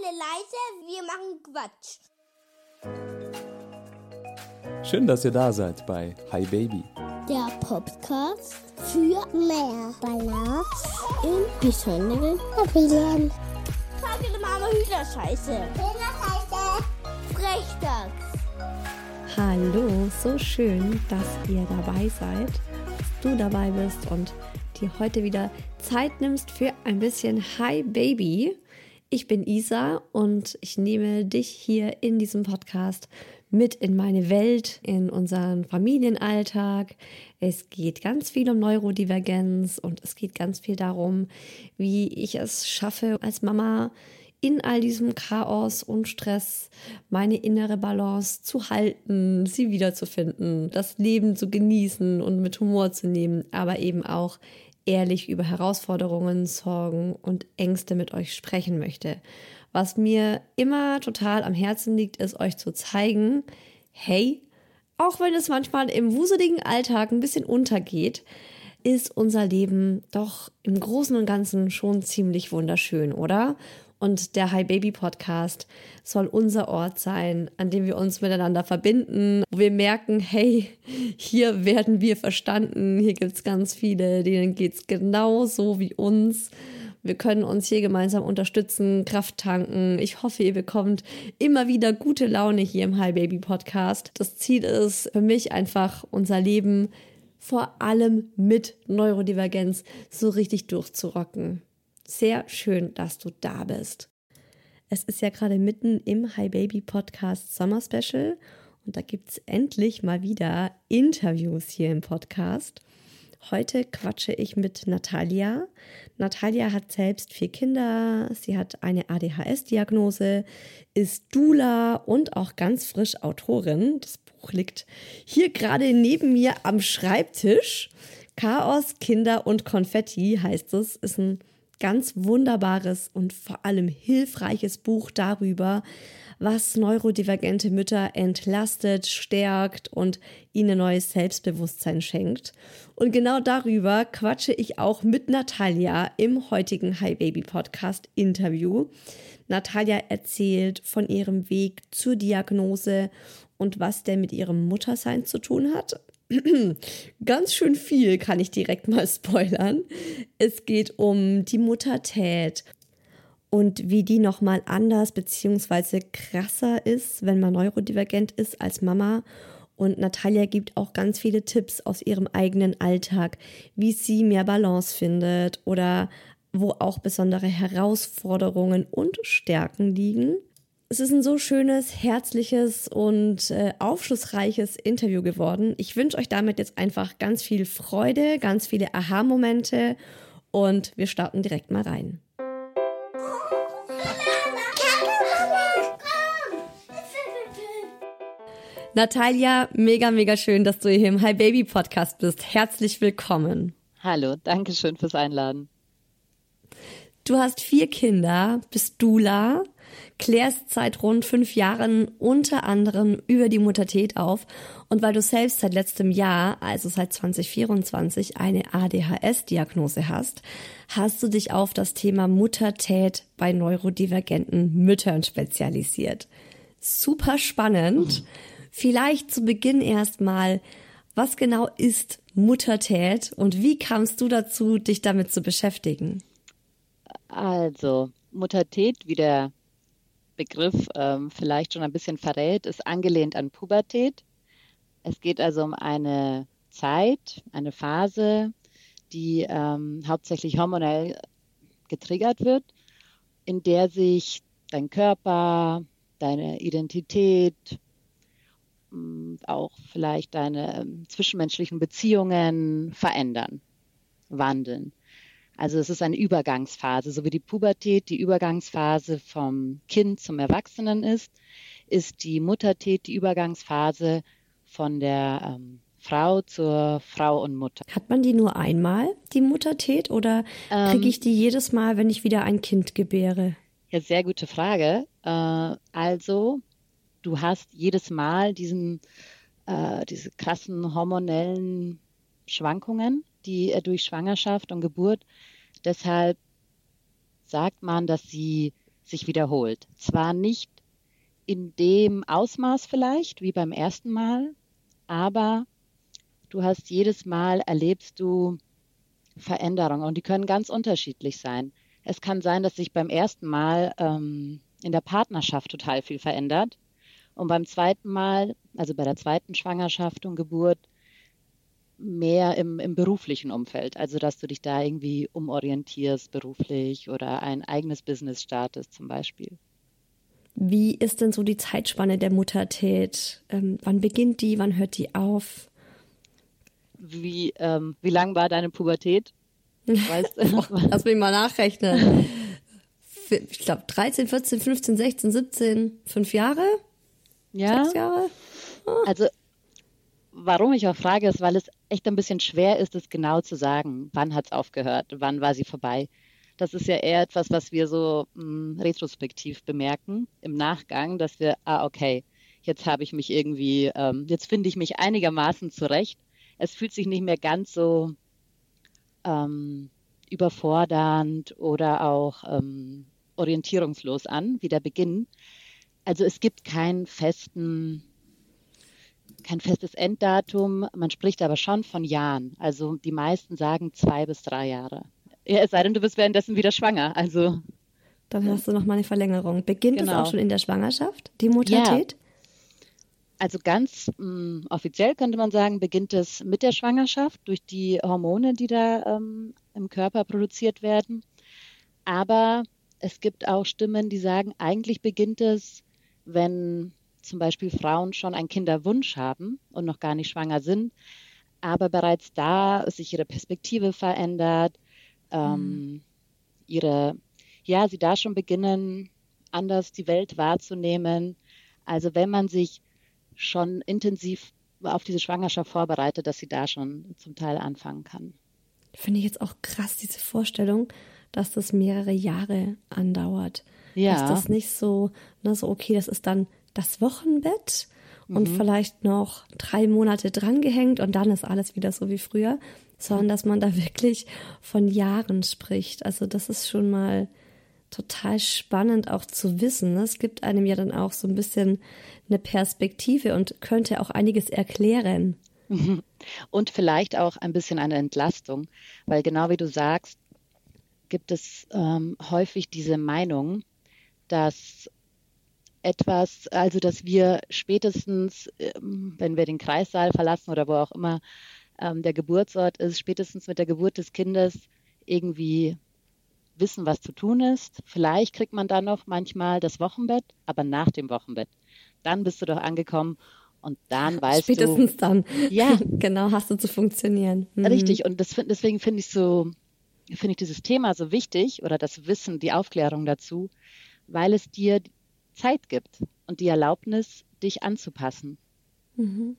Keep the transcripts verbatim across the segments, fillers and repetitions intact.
alle leise, wir machen Quatsch. Schön, dass ihr da seid bei Hi Baby. Der Podcast für mehr Balance im besonderen Familien. Sag Mama Hühnerscheiße. Hühnerscheiße. Frechdachs. Hallo, so schön, dass ihr dabei seid, dass du dabei bist und dir heute wieder Zeit nimmst für ein bisschen Hi Baby. Ich bin Isa und ich nehme dich hier in diesem Podcast mit in meine Welt, in unseren Familienalltag. Es geht ganz viel um Neurodivergenz und es geht ganz viel darum, wie ich es schaffe, als Mama in all diesem Chaos und Stress meine innere Balance zu halten, sie wiederzufinden, das Leben zu genießen und mit Humor zu nehmen, aber eben auch ehrlich über Herausforderungen, Sorgen und Ängste mit euch sprechen möchte. Was mir immer total am Herzen liegt, ist euch zu zeigen, hey, auch wenn es manchmal im wuseligen Alltag ein bisschen untergeht, ist unser Leben doch im Großen und Ganzen schon ziemlich wunderschön, oder? Und der Hi Baby Podcast soll unser Ort sein, an dem wir uns miteinander verbinden, wo wir merken, hey, hier werden wir verstanden, hier gibt es ganz viele, denen geht es genauso wie uns. Wir können uns hier gemeinsam unterstützen, Kraft tanken. Ich hoffe, ihr bekommt immer wieder gute Laune hier im Hi Baby Podcast. Das Ziel ist für mich einfach, unser Leben vor allem mit Neurodivergenz so richtig durchzurocken. Sehr schön, dass du da bist. Es ist ja gerade mitten im Hi Baby Podcast Sommer Special und da gibt es endlich mal wieder Interviews hier im Podcast. Heute quatsche ich mit Natalia. Natalia hat selbst vier Kinder, sie hat eine A D H S-Diagnose, ist Doula und auch ganz frisch Autorin. Das Buch liegt hier gerade neben mir am Schreibtisch. Chaos, Kinder und Konfetti heißt es, ist ein ganz wunderbares und vor allem hilfreiches Buch darüber, was neurodivergente Mütter entlastet, stärkt und ihnen neues Selbstbewusstsein schenkt. Und genau darüber quatsche ich auch mit Natalia im heutigen Hi Baby Podcast Interview. Natalia erzählt von ihrem Weg zur Diagnose und was der mit ihrem Muttersein zu tun hat. Ganz schön viel, kann ich direkt mal spoilern. Es geht um die Muttertät und wie die nochmal anders bzw. krasser ist, wenn man neurodivergent ist als Mama. Und Natalia gibt auch ganz viele Tipps aus ihrem eigenen Alltag, wie sie mehr Balance findet oder wo auch besondere Herausforderungen und Stärken liegen. Es ist ein so schönes, herzliches und äh, aufschlussreiches Interview geworden. Ich wünsche euch damit jetzt einfach ganz viel Freude, ganz viele Aha-Momente und wir starten direkt mal rein. Natalia, mega, mega schön, dass du hier im Hi Baby Podcast bist. Herzlich willkommen. Hallo, danke schön fürs Einladen. Du hast vier Kinder, bist Doula, klärst seit rund fünf Jahren unter anderem über die Muttertät auf und weil du selbst seit letztem Jahr, also seit zwanzig vierundzwanzig, eine A D H S-Diagnose hast, hast du dich auf das Thema Muttertät bei neurodivergenten Müttern spezialisiert. Super spannend. Vielleicht zu Beginn erstmal, was genau ist Muttertät und wie kamst du dazu, dich damit zu beschäftigen? Also, Muttertät, wie der Begriff ähm, vielleicht schon ein bisschen verrät, ist angelehnt an Pubertät. Es geht also um eine Zeit, eine Phase, die ähm, hauptsächlich hormonell getriggert wird, in der sich dein Körper, deine Identität, auch vielleicht deine ähm, zwischenmenschlichen Beziehungen verändern, wandeln. Also es ist eine Übergangsphase, so wie die Pubertät die Übergangsphase vom Kind zum Erwachsenen ist, ist die Muttertät die Übergangsphase von der ähm, Frau zur Frau und Mutter. Hat man die nur einmal, die Muttertät, oder ähm, kriege ich die jedes Mal, wenn ich wieder ein Kind gebäre? Ja, sehr gute Frage. Äh, also, du hast jedes Mal diesen, äh, diese krassen hormonellen Schwankungen, die äh, durch Schwangerschaft und Geburt. Deshalb sagt man, dass sie sich wiederholt. Zwar nicht in dem Ausmaß vielleicht wie beim ersten Mal, aber du hast jedes Mal erlebst du Veränderungen und die können ganz unterschiedlich sein. Es kann sein, dass sich beim ersten Mal ähm, in der Partnerschaft total viel verändert und beim zweiten Mal, also bei der zweiten Schwangerschaft und Geburt, mehr im, im beruflichen Umfeld. Also dass du dich da irgendwie umorientierst beruflich oder ein eigenes Business startest zum Beispiel. Wie ist denn so die Zeitspanne der Muttertät? Ähm, wann beginnt die, wann hört die auf? Wie, ähm, wie lang war deine Pubertät? Weißt du? Lass mich mal nachrechnen. Ich glaube dreizehn, vierzehn, fünfzehn, sechzehn, siebzehn, fünf Jahre? Ja. Sechs Jahre? Oh. Also warum ich auch frage, ist, weil es echt ein bisschen schwer ist, es genau zu sagen. Wann hat es aufgehört? Wann war sie vorbei? Das ist ja eher etwas, was wir so mh, retrospektiv bemerken im Nachgang, dass wir, ah, okay, jetzt habe ich mich irgendwie, ähm, jetzt finde ich mich einigermaßen zurecht. Es fühlt sich nicht mehr ganz so ähm, überfordernd oder auch ähm, orientierungslos an, wie der Beginn. Also es gibt keinen festen, kein festes Enddatum. Man spricht aber schon von Jahren. Also die meisten sagen zwei bis drei Jahre. Ja, es sei denn, du bist währenddessen wieder schwanger. Also dann hast du noch mal eine Verlängerung. Beginnt genau. es auch schon in der Schwangerschaft, die Muttertät? Ja. Also ganz mh, offiziell könnte man sagen, beginnt es mit der Schwangerschaft durch die Hormone, die da ähm, im Körper produziert werden. Aber es gibt auch Stimmen, die sagen, eigentlich beginnt es, wenn zum Beispiel Frauen schon einen Kinderwunsch haben und noch gar nicht schwanger sind, aber bereits da sich ihre Perspektive verändert, ähm, mhm. ihre, ja, sie da schon beginnen, anders die Welt wahrzunehmen. Also wenn man sich schon intensiv auf diese Schwangerschaft vorbereitet, dass sie da schon zum Teil anfangen kann. Finde ich jetzt auch krass, diese Vorstellung, dass das mehrere Jahre andauert. Ja. Dass das nicht so, ne, so okay, das ist dann das Wochenbett und mhm. vielleicht noch drei Monate drangehängt und dann ist alles wieder so wie früher, sondern dass man da wirklich von Jahren spricht. Also das ist schon mal total spannend auch zu wissen. Es gibt einem ja dann auch so ein bisschen eine Perspektive und könnte auch einiges erklären. Und vielleicht auch ein bisschen eine Entlastung, weil genau wie du sagst, gibt es ähm, häufig diese Meinung, dass etwas, also dass wir spätestens, ähm, wenn wir den Kreissaal verlassen oder wo auch immer ähm, der Geburtsort ist, spätestens mit der Geburt des Kindes irgendwie wissen, was zu tun ist. Vielleicht kriegt man dann noch manchmal das Wochenbett, aber nach dem Wochenbett. Dann bist du doch angekommen und dann weißt Spätestens du. dann. Ja. Genau, hast du zu funktionieren. Mhm. Richtig. Und das, deswegen finde ich so, finde ich dieses Thema so wichtig oder das Wissen, die Aufklärung dazu, weil es dir Zeit gibt und die Erlaubnis, dich anzupassen. Mhm.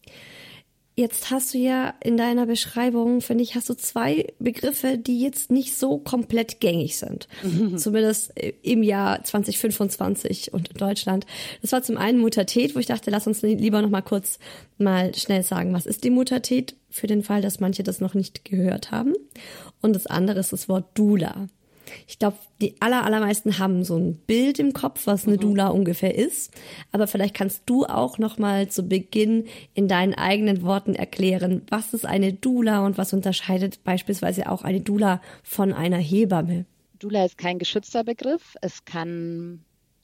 Jetzt hast du ja in deiner Beschreibung, finde ich, hast du zwei Begriffe, die jetzt nicht so komplett gängig sind. Mhm. Zumindest im Jahr zwanzig fünfundzwanzig und in Deutschland. Das war zum einen Muttertät, wo ich dachte, lass uns lieber noch mal kurz mal schnell sagen, was ist die Muttertät, für den Fall, dass manche das noch nicht gehört haben. Und das andere ist das Wort Doula. Ich glaube, die aller, allermeisten haben so ein Bild im Kopf, was eine mhm. Doula ungefähr ist. Aber vielleicht kannst du auch noch mal zu Beginn in deinen eigenen Worten erklären, was ist eine Doula und was unterscheidet beispielsweise auch eine Doula von einer Hebamme? Doula ist kein geschützter Begriff. Es kann,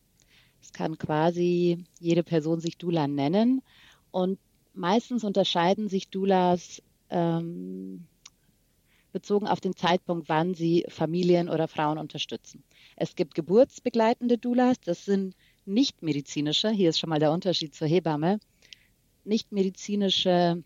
es kann quasi jede Person sich Doula nennen. Und meistens unterscheiden sich Doulas ähm, bezogen auf den Zeitpunkt, wann sie Familien oder Frauen unterstützen. Es gibt geburtsbegleitende Doulas, das sind nicht medizinische, hier ist schon mal der Unterschied zur Hebamme, nicht medizinische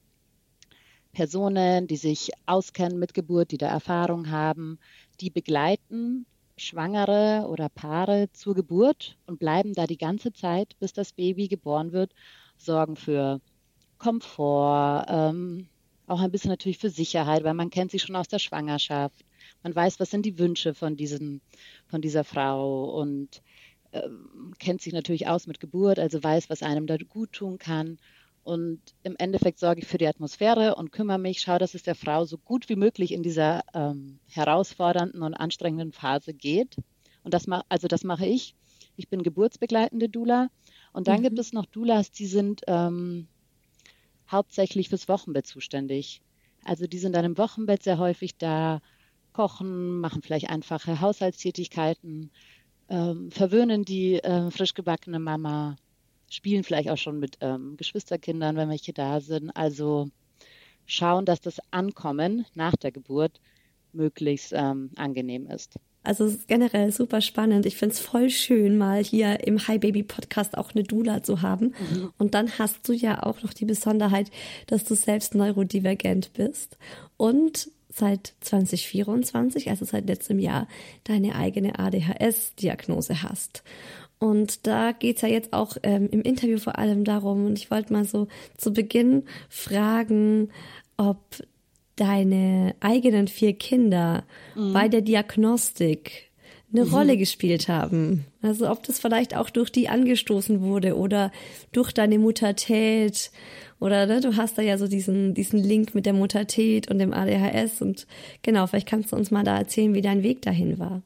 Personen, die sich auskennen mit Geburt, die da Erfahrung haben, die begleiten Schwangere oder Paare zur Geburt und bleiben da die ganze Zeit, bis das Baby geboren wird, sorgen für Komfort, ähm, auch ein bisschen natürlich für Sicherheit, weil man kennt sie schon aus der Schwangerschaft. Man weiß, was sind die Wünsche von, diesem, von dieser Frau und ähm, kennt sich natürlich aus mit Geburt, also weiß, was einem da gut tun kann. Und im Endeffekt sorge ich für die Atmosphäre und kümmere mich, schaue, dass es der Frau so gut wie möglich in dieser ähm, herausfordernden und anstrengenden Phase geht Und das ma- also das mache ich. Ich bin geburtsbegleitende Doula. Und dann Mhm. gibt es noch Doulas, die sind ähm, hauptsächlich fürs Wochenbett zuständig. Also die sind dann im Wochenbett sehr häufig da, kochen, machen vielleicht einfache Haushaltstätigkeiten, ähm, verwöhnen die äh, frisch gebackene Mama, spielen vielleicht auch schon mit ähm, Geschwisterkindern, wenn welche da sind. Also schauen, dass das Ankommen nach der Geburt möglichst ähm, angenehm ist. Also es ist generell super spannend. Ich finde es voll schön, mal hier im Hi Baby Podcast auch eine Doula zu haben. Mhm. Und dann hast du ja auch noch die Besonderheit, dass du selbst neurodivergent bist und seit zwanzig vierundzwanzig, also seit letztem Jahr, deine eigene A D H S-Diagnose hast. Und da geht's ja jetzt auch ähm, im Interview vor allem darum, und ich wollte mal so zu Beginn fragen, ob deine eigenen vier Kinder Mhm. bei der Diagnostik eine Rolle gespielt haben. Also ob das vielleicht auch durch die angestoßen wurde oder durch deine Muttertät oder ne, du hast da ja so diesen diesen Link mit der Muttertät und dem A D H S und genau, vielleicht kannst du uns mal da erzählen, wie dein Weg dahin war.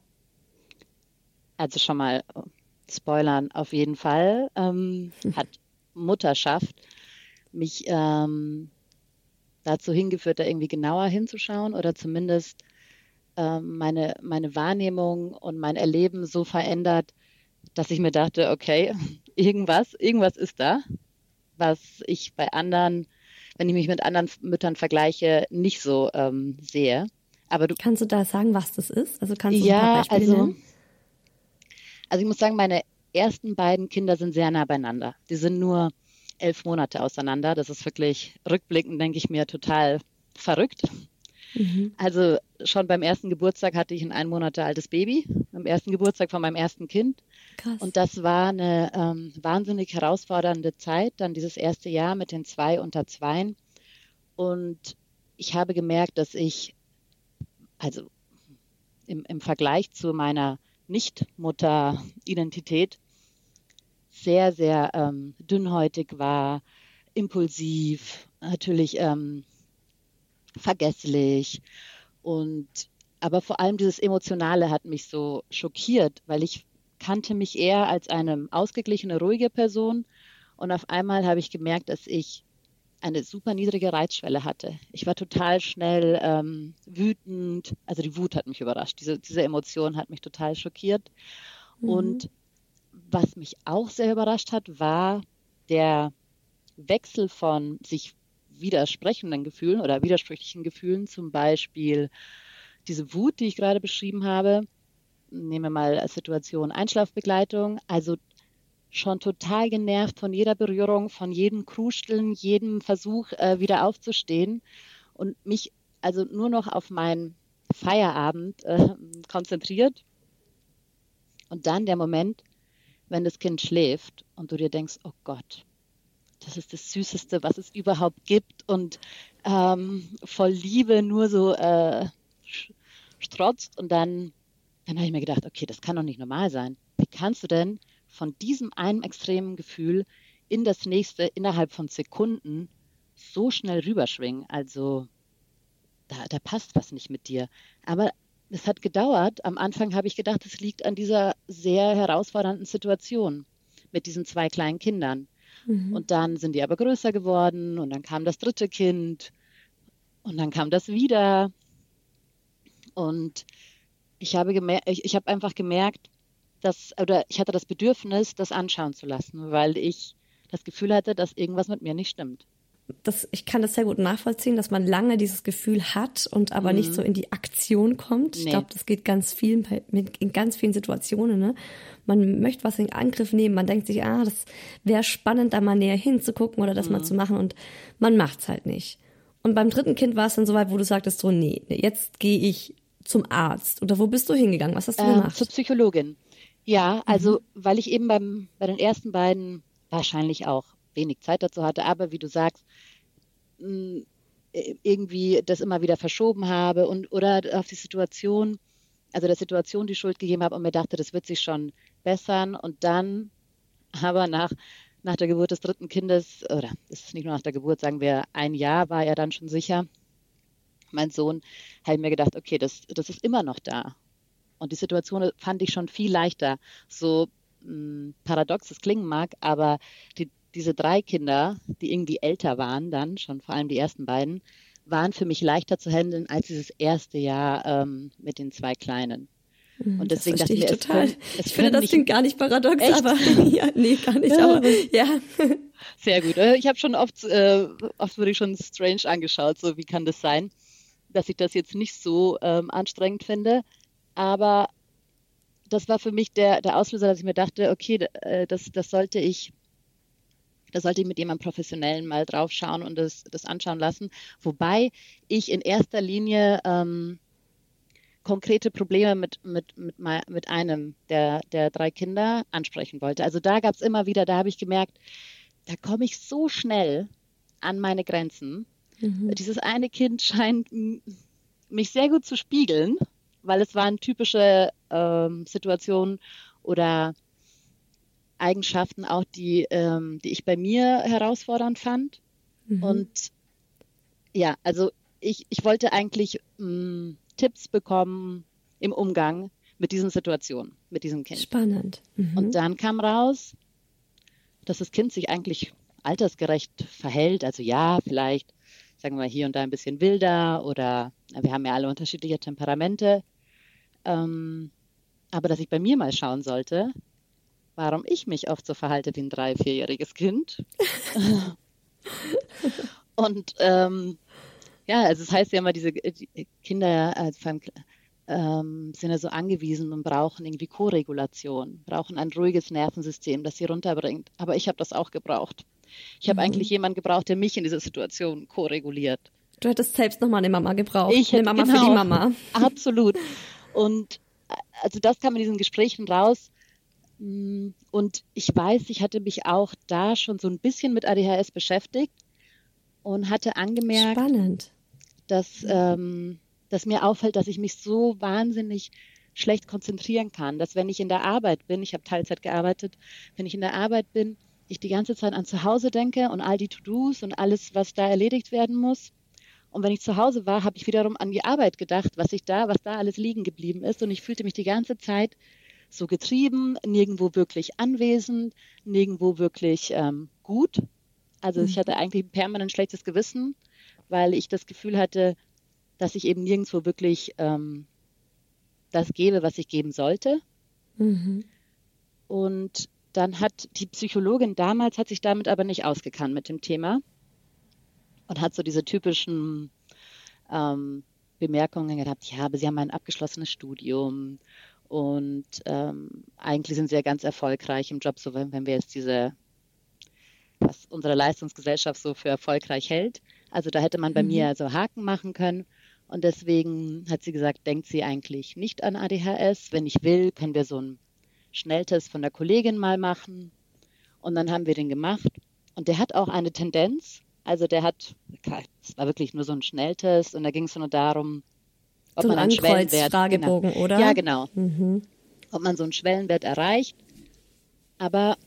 Also schon mal äh, spoilern auf jeden Fall. Ähm, hat Mutterschaft mich ähm, dazu hingeführt, da irgendwie genauer hinzuschauen oder zumindest ähm, meine, meine Wahrnehmung und mein Erleben so verändert, dass ich mir dachte, okay, irgendwas, irgendwas ist da, was ich bei anderen, wenn ich mich mit anderen Müttern vergleiche, nicht so ähm, sehe. Aber du, Kannst du da sagen, was das ist? Also kannst du so ein paar ja, Beispiele also, nennen? also ich muss sagen, meine ersten beiden Kinder sind sehr nah beieinander. Die sind nur elf Monate auseinander. Das ist wirklich rückblickend, denke ich mir, total verrückt. Mhm. Also schon beim ersten Geburtstag hatte ich ein ein Monate altes Baby, am ersten Geburtstag von meinem ersten Kind. Krass. Und das war eine ähm, wahnsinnig herausfordernde Zeit, dann dieses erste Jahr mit den zwei unter Zweien. Und ich habe gemerkt, dass ich, also im, im Vergleich zu meiner Nicht-Mutter-Identität sehr, sehr ähm, dünnhäutig war, impulsiv, natürlich ähm, vergesslich und aber vor allem dieses Emotionale hat mich so schockiert, weil ich kannte mich eher als eine ausgeglichene, ruhige Person und auf einmal habe ich gemerkt, dass ich eine super niedrige Reizschwelle hatte. Ich war total schnell ähm, wütend, also die Wut hat mich überrascht, diese, diese Emotion hat mich total schockiert Mhm. und was mich auch sehr überrascht hat, war der Wechsel von sich widersprechenden Gefühlen oder widersprüchlichen Gefühlen, zum Beispiel diese Wut, die ich gerade beschrieben habe. Nehmen wir mal als Situation Einschlafbegleitung, also schon total genervt von jeder Berührung, von jedem Krusteln, jedem Versuch, äh, wieder aufzustehen und mich also nur noch auf meinen Feierabend äh, konzentriert. Und dann der Moment, wenn das Kind schläft und du dir denkst, oh Gott, das ist das Süßeste, was es überhaupt gibt und ähm, voll Liebe nur so äh, strotzt und dann, dann habe ich mir gedacht, okay, das kann doch nicht normal sein. Wie kannst du denn von diesem einen extremen Gefühl in das nächste innerhalb von Sekunden so schnell rüberschwingen? Also da, da passt was nicht mit dir. Aber es hat gedauert. Am Anfang habe ich gedacht, es liegt an dieser sehr herausfordernden Situation mit diesen zwei kleinen Kindern. Mhm. Und dann sind die aber größer geworden und dann kam das dritte Kind und dann kam das wieder. Und ich habe gemerkt, ich, ich habe einfach gemerkt, dass, oder ich hatte das Bedürfnis, das anschauen zu lassen, weil ich das Gefühl hatte, dass irgendwas mit mir nicht stimmt. Das, ich kann das sehr gut nachvollziehen, dass man lange dieses Gefühl hat und aber Mhm. nicht so in die Aktion kommt. Ich Nee. glaube, das geht ganz vielen bei- mit, in ganz vielen Situationen. Ne? Man möchte was in Angriff nehmen, man denkt sich, ah, das wäre spannend, da mal näher hinzugucken oder das mal zu machen und man macht's halt nicht. Und beim dritten Kind war es dann so weit, wo du sagtest so, nee, nee, jetzt gehe ich zum Arzt. Oder wo bist du hingegangen? Was hast du Ähm, gemacht? zur Psychologin. Ja, also weil ich eben beim, bei den ersten beiden wahrscheinlich auch wenig Zeit dazu hatte, aber wie du sagst, mh, irgendwie das immer wieder verschoben habe und oder auf die Situation, also der Situation die Schuld gegeben habe und mir dachte, das wird sich schon bessern und dann aber nach, nach der Geburt des dritten Kindes, oder es ist nicht nur nach der Geburt, sagen wir ein Jahr war er dann schon sicher, mein Sohn, habe ich mir gedacht, okay, das, das ist immer noch da. Und die Situation fand ich schon viel leichter. So mh, paradox es klingen mag, aber die, diese drei Kinder, die irgendwie älter waren dann, schon vor allem die ersten beiden, waren für mich leichter zu handeln als dieses erste Jahr ähm, mit den zwei Kleinen. Und deswegen das dachte ich ich mir, total. Es können, es ich finde, das mich, klingt gar nicht paradox, echt? aber ja, nee, gar nicht, aber ja. Sehr gut. Ich habe schon oft, äh, oft wurde ich schon strange angeschaut, so wie kann das sein, dass ich das jetzt nicht so ähm, anstrengend finde. Aber das war für mich der, der Auslöser, dass ich mir dachte, okay, äh, das, das sollte ich, da sollte ich mit jemandem Professionellen mal drauf schauen und das, das anschauen lassen. Wobei ich in erster Linie ähm, konkrete Probleme mit, mit, mit, mit einem der, der drei Kinder ansprechen wollte. Also da gab es immer wieder, da habe ich gemerkt, da komme ich so schnell an meine Grenzen. Mhm. Dieses eine Kind scheint mich sehr gut zu spiegeln, weil es waren typische ähm, Situationen oder Eigenschaften auch, die, ähm, die ich bei mir herausfordernd fand. Mhm. Und ja, also ich, ich wollte eigentlich mh, Tipps bekommen im Umgang mit diesen Situationen, mit diesem Kind. Spannend. Mhm. Und dann kam raus, dass das Kind sich eigentlich altersgerecht verhält. Also ja, vielleicht, sagen wir mal, hier und da ein bisschen wilder oder wir haben ja alle unterschiedliche Temperamente. Ähm, aber dass ich bei mir mal schauen sollte, warum ich mich oft so verhalte wie ein drei-, vierjähriges Kind. Und ähm, ja, also es heißt ja immer, diese die Kinder also vor allem, ähm, sind ja so angewiesen und brauchen irgendwie Koregulation, brauchen ein ruhiges Nervensystem, das sie runterbringt. Aber ich habe das auch gebraucht. Ich habe mhm. eigentlich jemanden gebraucht, der mich in dieser Situation koreguliert. Du hättest selbst nochmal eine Mama gebraucht. Ich hätte, eine Mama genau, für die Mama. Absolut. Und also das kam in diesen Gesprächen raus. Und ich weiß, ich hatte mich auch da schon so ein bisschen mit A D H S beschäftigt und hatte angemerkt, Spannend. dass, ähm, dass mir auffällt, dass ich mich so wahnsinnig schlecht konzentrieren kann, dass wenn ich in der Arbeit bin, ich habe Teilzeit gearbeitet, wenn ich in der Arbeit bin, ich die ganze Zeit an zu Hause denke und all die To-Dos und alles, was da erledigt werden muss. Und wenn ich zu Hause war, habe ich wiederum an die Arbeit gedacht, was ich da, was da alles liegen geblieben ist. Und ich fühlte mich die ganze Zeit so getrieben, nirgendwo wirklich anwesend, nirgendwo wirklich ähm, gut. Also ich hatte eigentlich ein permanent schlechtes Gewissen, weil ich das Gefühl hatte, dass ich eben nirgendwo wirklich ähm, das gebe, was ich geben sollte. Mhm. Und dann hat die Psychologin damals, hat sich damit aber nicht ausgekannt mit dem Thema und hat so diese typischen ähm, Bemerkungen gehabt, ja, aber Sie haben ein abgeschlossenes Studium und ähm, eigentlich sind Sie ja ganz erfolgreich im Job, so wenn, wenn wir jetzt diese, was unsere Leistungsgesellschaft so für erfolgreich hält. Also da hätte man bei mhm. mir so Haken machen können. Und deswegen hat sie gesagt, denkt sie eigentlich nicht an A D H S. Wenn ich will, können wir so einen Schnelltest von der Kollegin mal machen. Und dann haben wir den gemacht. Und der hat auch eine Tendenz. Also der hat, es war wirklich nur so ein Schnelltest. Und da ging es nur darum, ob so man einen Schwellenwert... Fragebogen, genau, oder? Ja, genau. Mhm. Ob man so einen Schwellenwert erreicht. Aber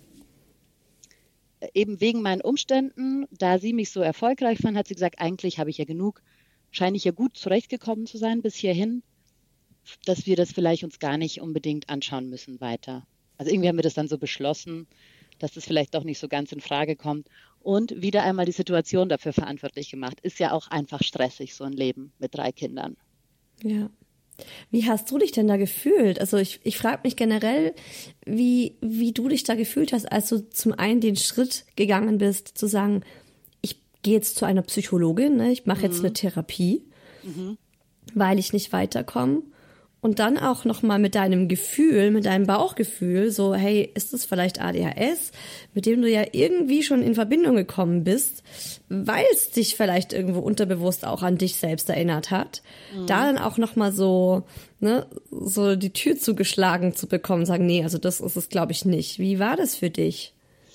eben wegen meinen Umständen, da sie mich so erfolgreich fand, hat sie gesagt, eigentlich habe ich ja genug, scheine ich ja gut zurechtgekommen zu sein bis hierhin, dass wir das vielleicht uns gar nicht unbedingt anschauen müssen weiter. Also irgendwie haben wir das dann so beschlossen, dass das vielleicht doch nicht so ganz in Frage kommt und wieder einmal die Situation dafür verantwortlich gemacht. Ist ja auch einfach stressig, so ein Leben mit drei Kindern. Ja. Wie hast du dich denn da gefühlt? Also ich, ich frage mich generell, wie, wie du dich da gefühlt hast, als du zum einen den Schritt gegangen bist, zu sagen, ich gehe jetzt zu einer Psychologin, ne? Ich mache mhm. jetzt eine Therapie, mhm. weil ich nicht weiterkomme. Und dann auch nochmal mit deinem Gefühl, mit deinem Bauchgefühl, so, hey, ist das vielleicht A D H S, mit dem du ja irgendwie schon in Verbindung gekommen bist, weil es dich vielleicht irgendwo unterbewusst auch an dich selbst erinnert hat, mhm. da dann auch nochmal so, ne, so die Tür zugeschlagen zu bekommen, sagen, nee, also das ist es, glaube ich, nicht. Wie war das für dich?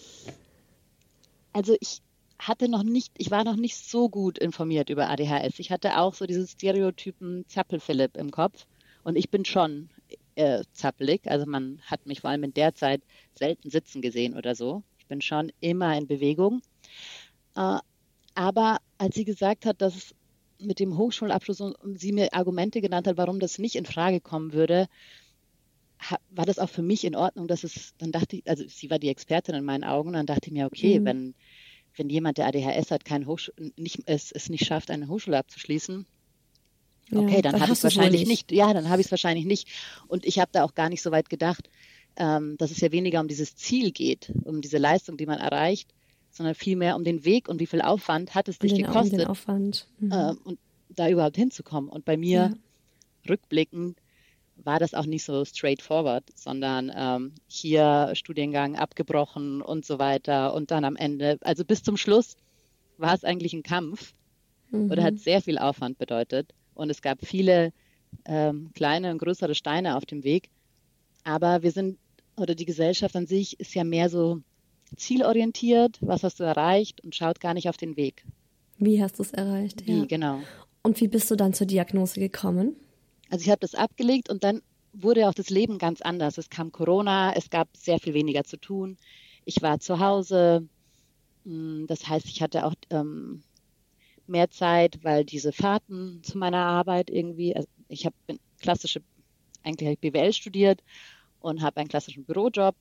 Also ich hatte noch nicht, ich war noch nicht so gut informiert über A D H S. Ich hatte auch so diesen Stereotypen Zappel-Philipp im Kopf. Und ich bin schon äh, zappelig, also man hat mich vor allem in der Zeit selten sitzen gesehen oder so. Ich bin schon immer in Bewegung. Äh, aber als sie gesagt hat, dass es mit dem Hochschulabschluss und sie mir Argumente genannt hat, warum das nicht in Frage kommen würde, ha, war das auch für mich in Ordnung, dass es, dann dachte ich, also sie war die Expertin in meinen Augen, und dann dachte ich mir, okay, mhm. wenn, wenn jemand, der A D H S hat, kein Hochsch- nicht, es, es nicht schafft, eine Hochschule abzuschließen, okay, ja, dann, dann habe ich es wahrscheinlich nicht. nicht. Ja, dann habe ich es wahrscheinlich nicht. Und ich habe da auch gar nicht so weit gedacht, ähm, dass es ja weniger um dieses Ziel geht, um diese Leistung, die man erreicht, sondern vielmehr um den Weg und wie viel Aufwand hat es dich den, gekostet, um den Aufwand. Mhm. äh, und da überhaupt hinzukommen. Und bei mir, ja. rückblickend, war das auch nicht so straightforward, sondern ähm, hier Studiengang abgebrochen und so weiter. Und dann am Ende, also bis zum Schluss, war es eigentlich ein Kampf mhm. oder hat sehr viel Aufwand bedeutet. Und es gab viele ähm, kleine und größere Steine auf dem Weg. Aber wir sind, oder die Gesellschaft an sich ist ja mehr so zielorientiert, was hast du erreicht, und schaut gar nicht auf den Weg. Wie hast du es erreicht? Wie, ja. genau. Und wie bist du dann zur Diagnose gekommen? Also ich habe das abgelegt und dann wurde auch das Leben ganz anders. Es kam Corona, es gab sehr viel weniger zu tun. Ich war zu Hause, das heißt, ich hatte auch ähm, mehr Zeit, weil diese Fahrten zu meiner Arbeit irgendwie, also ich habe klassische, eigentlich habe ich B W L studiert und habe einen klassischen Bürojob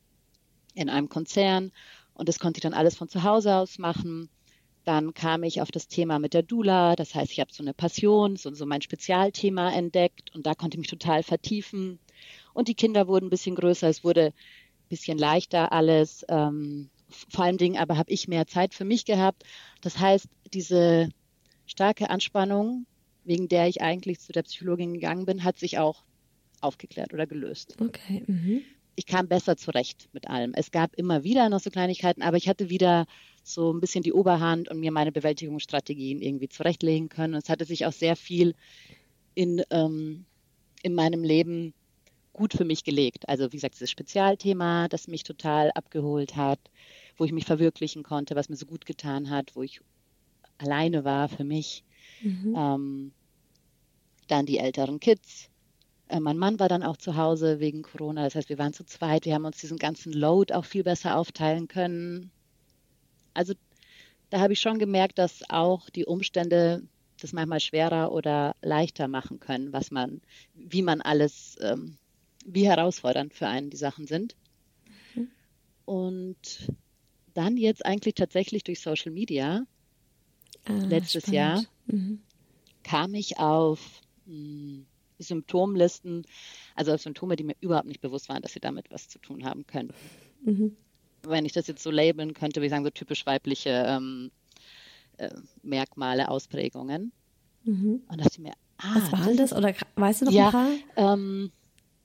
in einem Konzern, und das konnte ich dann alles von zu Hause aus machen. Dann kam ich auf das Thema mit der Doula, das heißt, ich habe so eine Passion, so, so mein Spezialthema entdeckt, und da konnte ich mich total vertiefen. Und die Kinder wurden ein bisschen größer, es wurde ein bisschen leichter alles. Ähm, vor allen Dingen aber habe ich mehr Zeit für mich gehabt. Das heißt, diese starke Anspannung, wegen der ich eigentlich zu der Psychologin gegangen bin, hat sich auch aufgeklärt oder gelöst. Okay. Mhm. Ich kam besser zurecht mit allem. Es gab immer wieder noch so Kleinigkeiten, aber ich hatte wieder so ein bisschen die Oberhand und mir meine Bewältigungsstrategien irgendwie zurechtlegen können. Und es hatte sich auch sehr viel in, ähm, in meinem Leben gut für mich gelegt. Also wie gesagt, dieses Spezialthema, das mich total abgeholt hat, wo ich mich verwirklichen konnte, was mir so gut getan hat, wo ich alleine war für mich. Mhm. Ähm, dann die älteren Kids. Äh, mein Mann war dann auch zu Hause wegen Corona. Das heißt, wir waren zu zweit. Wir haben uns diesen ganzen Load auch viel besser aufteilen können. Also da habe ich schon gemerkt, dass auch die Umstände das manchmal schwerer oder leichter machen können, was man, wie man alles, ähm, wie herausfordernd für einen die Sachen sind. Mhm. Und dann jetzt eigentlich tatsächlich durch Social Media, ah, letztes spannend. Jahr, mhm. kam ich auf mh, Symptomlisten, also auf Symptome, die mir überhaupt nicht bewusst waren, dass sie damit was zu tun haben können. Mhm. Wenn ich das jetzt so labeln könnte, würde ich sagen, so typisch weibliche ähm, äh, Merkmale, Ausprägungen. Mhm. Und dachte ich mir, ah. Was waren das? Oder weißt du noch ja, ein paar? Ähm,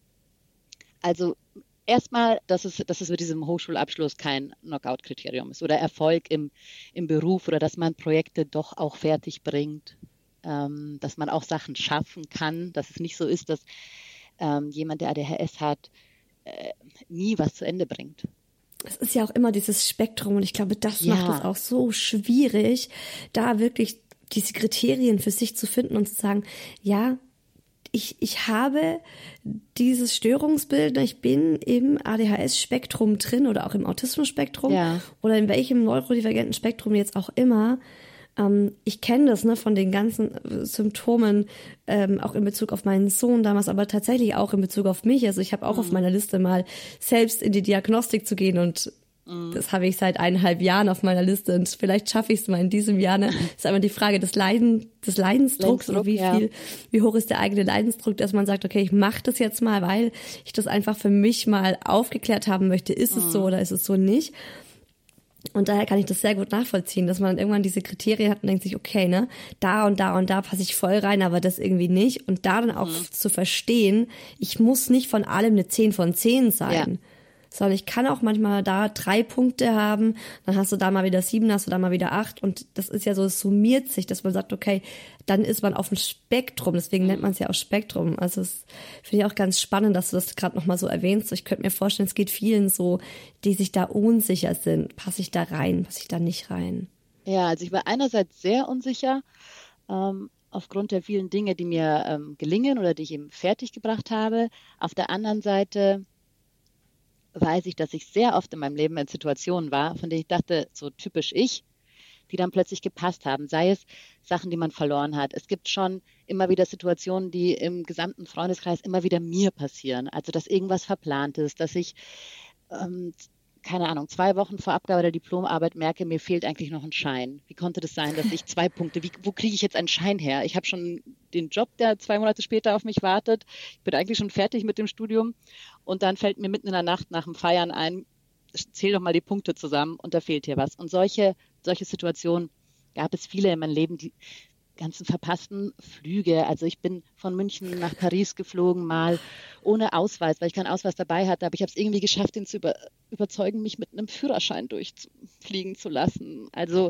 also erstmal, dass es, dass es mit diesem Hochschulabschluss kein Knockout-Kriterium ist oder Erfolg im, im Beruf, oder dass man Projekte doch auch fertig bringt, ähm, dass man auch Sachen schaffen kann, dass es nicht so ist, dass ähm, jemand, der A D H S hat, äh, nie was zu Ende bringt. Es ist ja auch immer dieses Spektrum, und ich glaube, das ja. macht es auch so schwierig, da wirklich diese Kriterien für sich zu finden und zu sagen, ja, ich, ich habe dieses Störungsbild, ich bin im A D H S-Spektrum drin oder auch im Autismus-Spektrum ja. oder in welchem neurodivergenten Spektrum jetzt auch immer. Ähm, ich kenne das, ne, von den ganzen Symptomen, ähm, auch in Bezug auf meinen Sohn damals, aber tatsächlich auch in Bezug auf mich. Also ich habe auch mhm. auf meiner Liste mal selbst in die Diagnostik zu gehen, und mhm. das habe ich seit eineinhalb Jahren auf meiner Liste, und vielleicht schaffe ich es mal in diesem Jahr. Ne? Das ist einfach die Frage des Leiden, des Leidensdrucks, oder wie viel, ja. wie hoch ist der eigene Leidensdruck, dass man sagt, okay, ich mache das jetzt mal, weil ich das einfach für mich mal aufgeklärt haben möchte. Ist mhm. es so oder ist es so nicht? Und daher kann ich das sehr gut nachvollziehen, dass man dann irgendwann diese Kriterien hat und denkt sich, okay, ne, da und da und da passe ich voll rein, aber das irgendwie nicht. Und da dann auch mhm. zu verstehen, ich muss nicht von allem eine zehn von zehn sein. Ja. Sondern ich kann auch manchmal da drei Punkte haben, dann hast du da mal wieder sieben, hast du da mal wieder acht, und das ist ja so, es summiert sich, dass man sagt, okay, dann ist man auf dem Spektrum, deswegen mhm. nennt man es ja auch Spektrum. Also es finde ich auch ganz spannend, dass du das gerade nochmal so erwähnst. Ich könnte mir vorstellen, es geht vielen so, die sich da unsicher sind, passe ich da rein, passe ich da nicht rein? Ja, also ich war einerseits sehr unsicher, ähm, aufgrund der vielen Dinge, die mir ähm, gelingen oder die ich eben fertiggebracht habe. Auf der anderen Seite weiß ich, dass ich sehr oft in meinem Leben in Situationen war, von denen ich dachte, so typisch ich, die dann plötzlich gepasst haben. Sei es Sachen, die man verloren hat. Es gibt schon immer wieder Situationen, die im gesamten Freundeskreis immer wieder mir passieren. Also, dass irgendwas verplant ist, dass ich, ähm, keine Ahnung, zwei Wochen vor Abgabe der Diplomarbeit merke, mir fehlt eigentlich noch ein Schein. Wie konnte das sein, dass ich zwei Punkte, wie, wo kriege ich jetzt einen Schein her? Ich habe schon den Job, der zwei Monate später auf mich wartet. Ich bin eigentlich schon fertig mit dem Studium. Und dann fällt mir mitten in der Nacht nach dem Feiern ein, zähl doch mal die Punkte zusammen und da fehlt hier was. Und solche, solche Situationen gab es viele in meinem Leben, die ganzen verpassten Flüge. Also ich bin von München nach Paris geflogen, mal ohne Ausweis, weil ich keinen Ausweis dabei hatte, aber ich habe es irgendwie geschafft, ihn zu über, überzeugen, mich mit einem Führerschein durchfliegen zu lassen. Also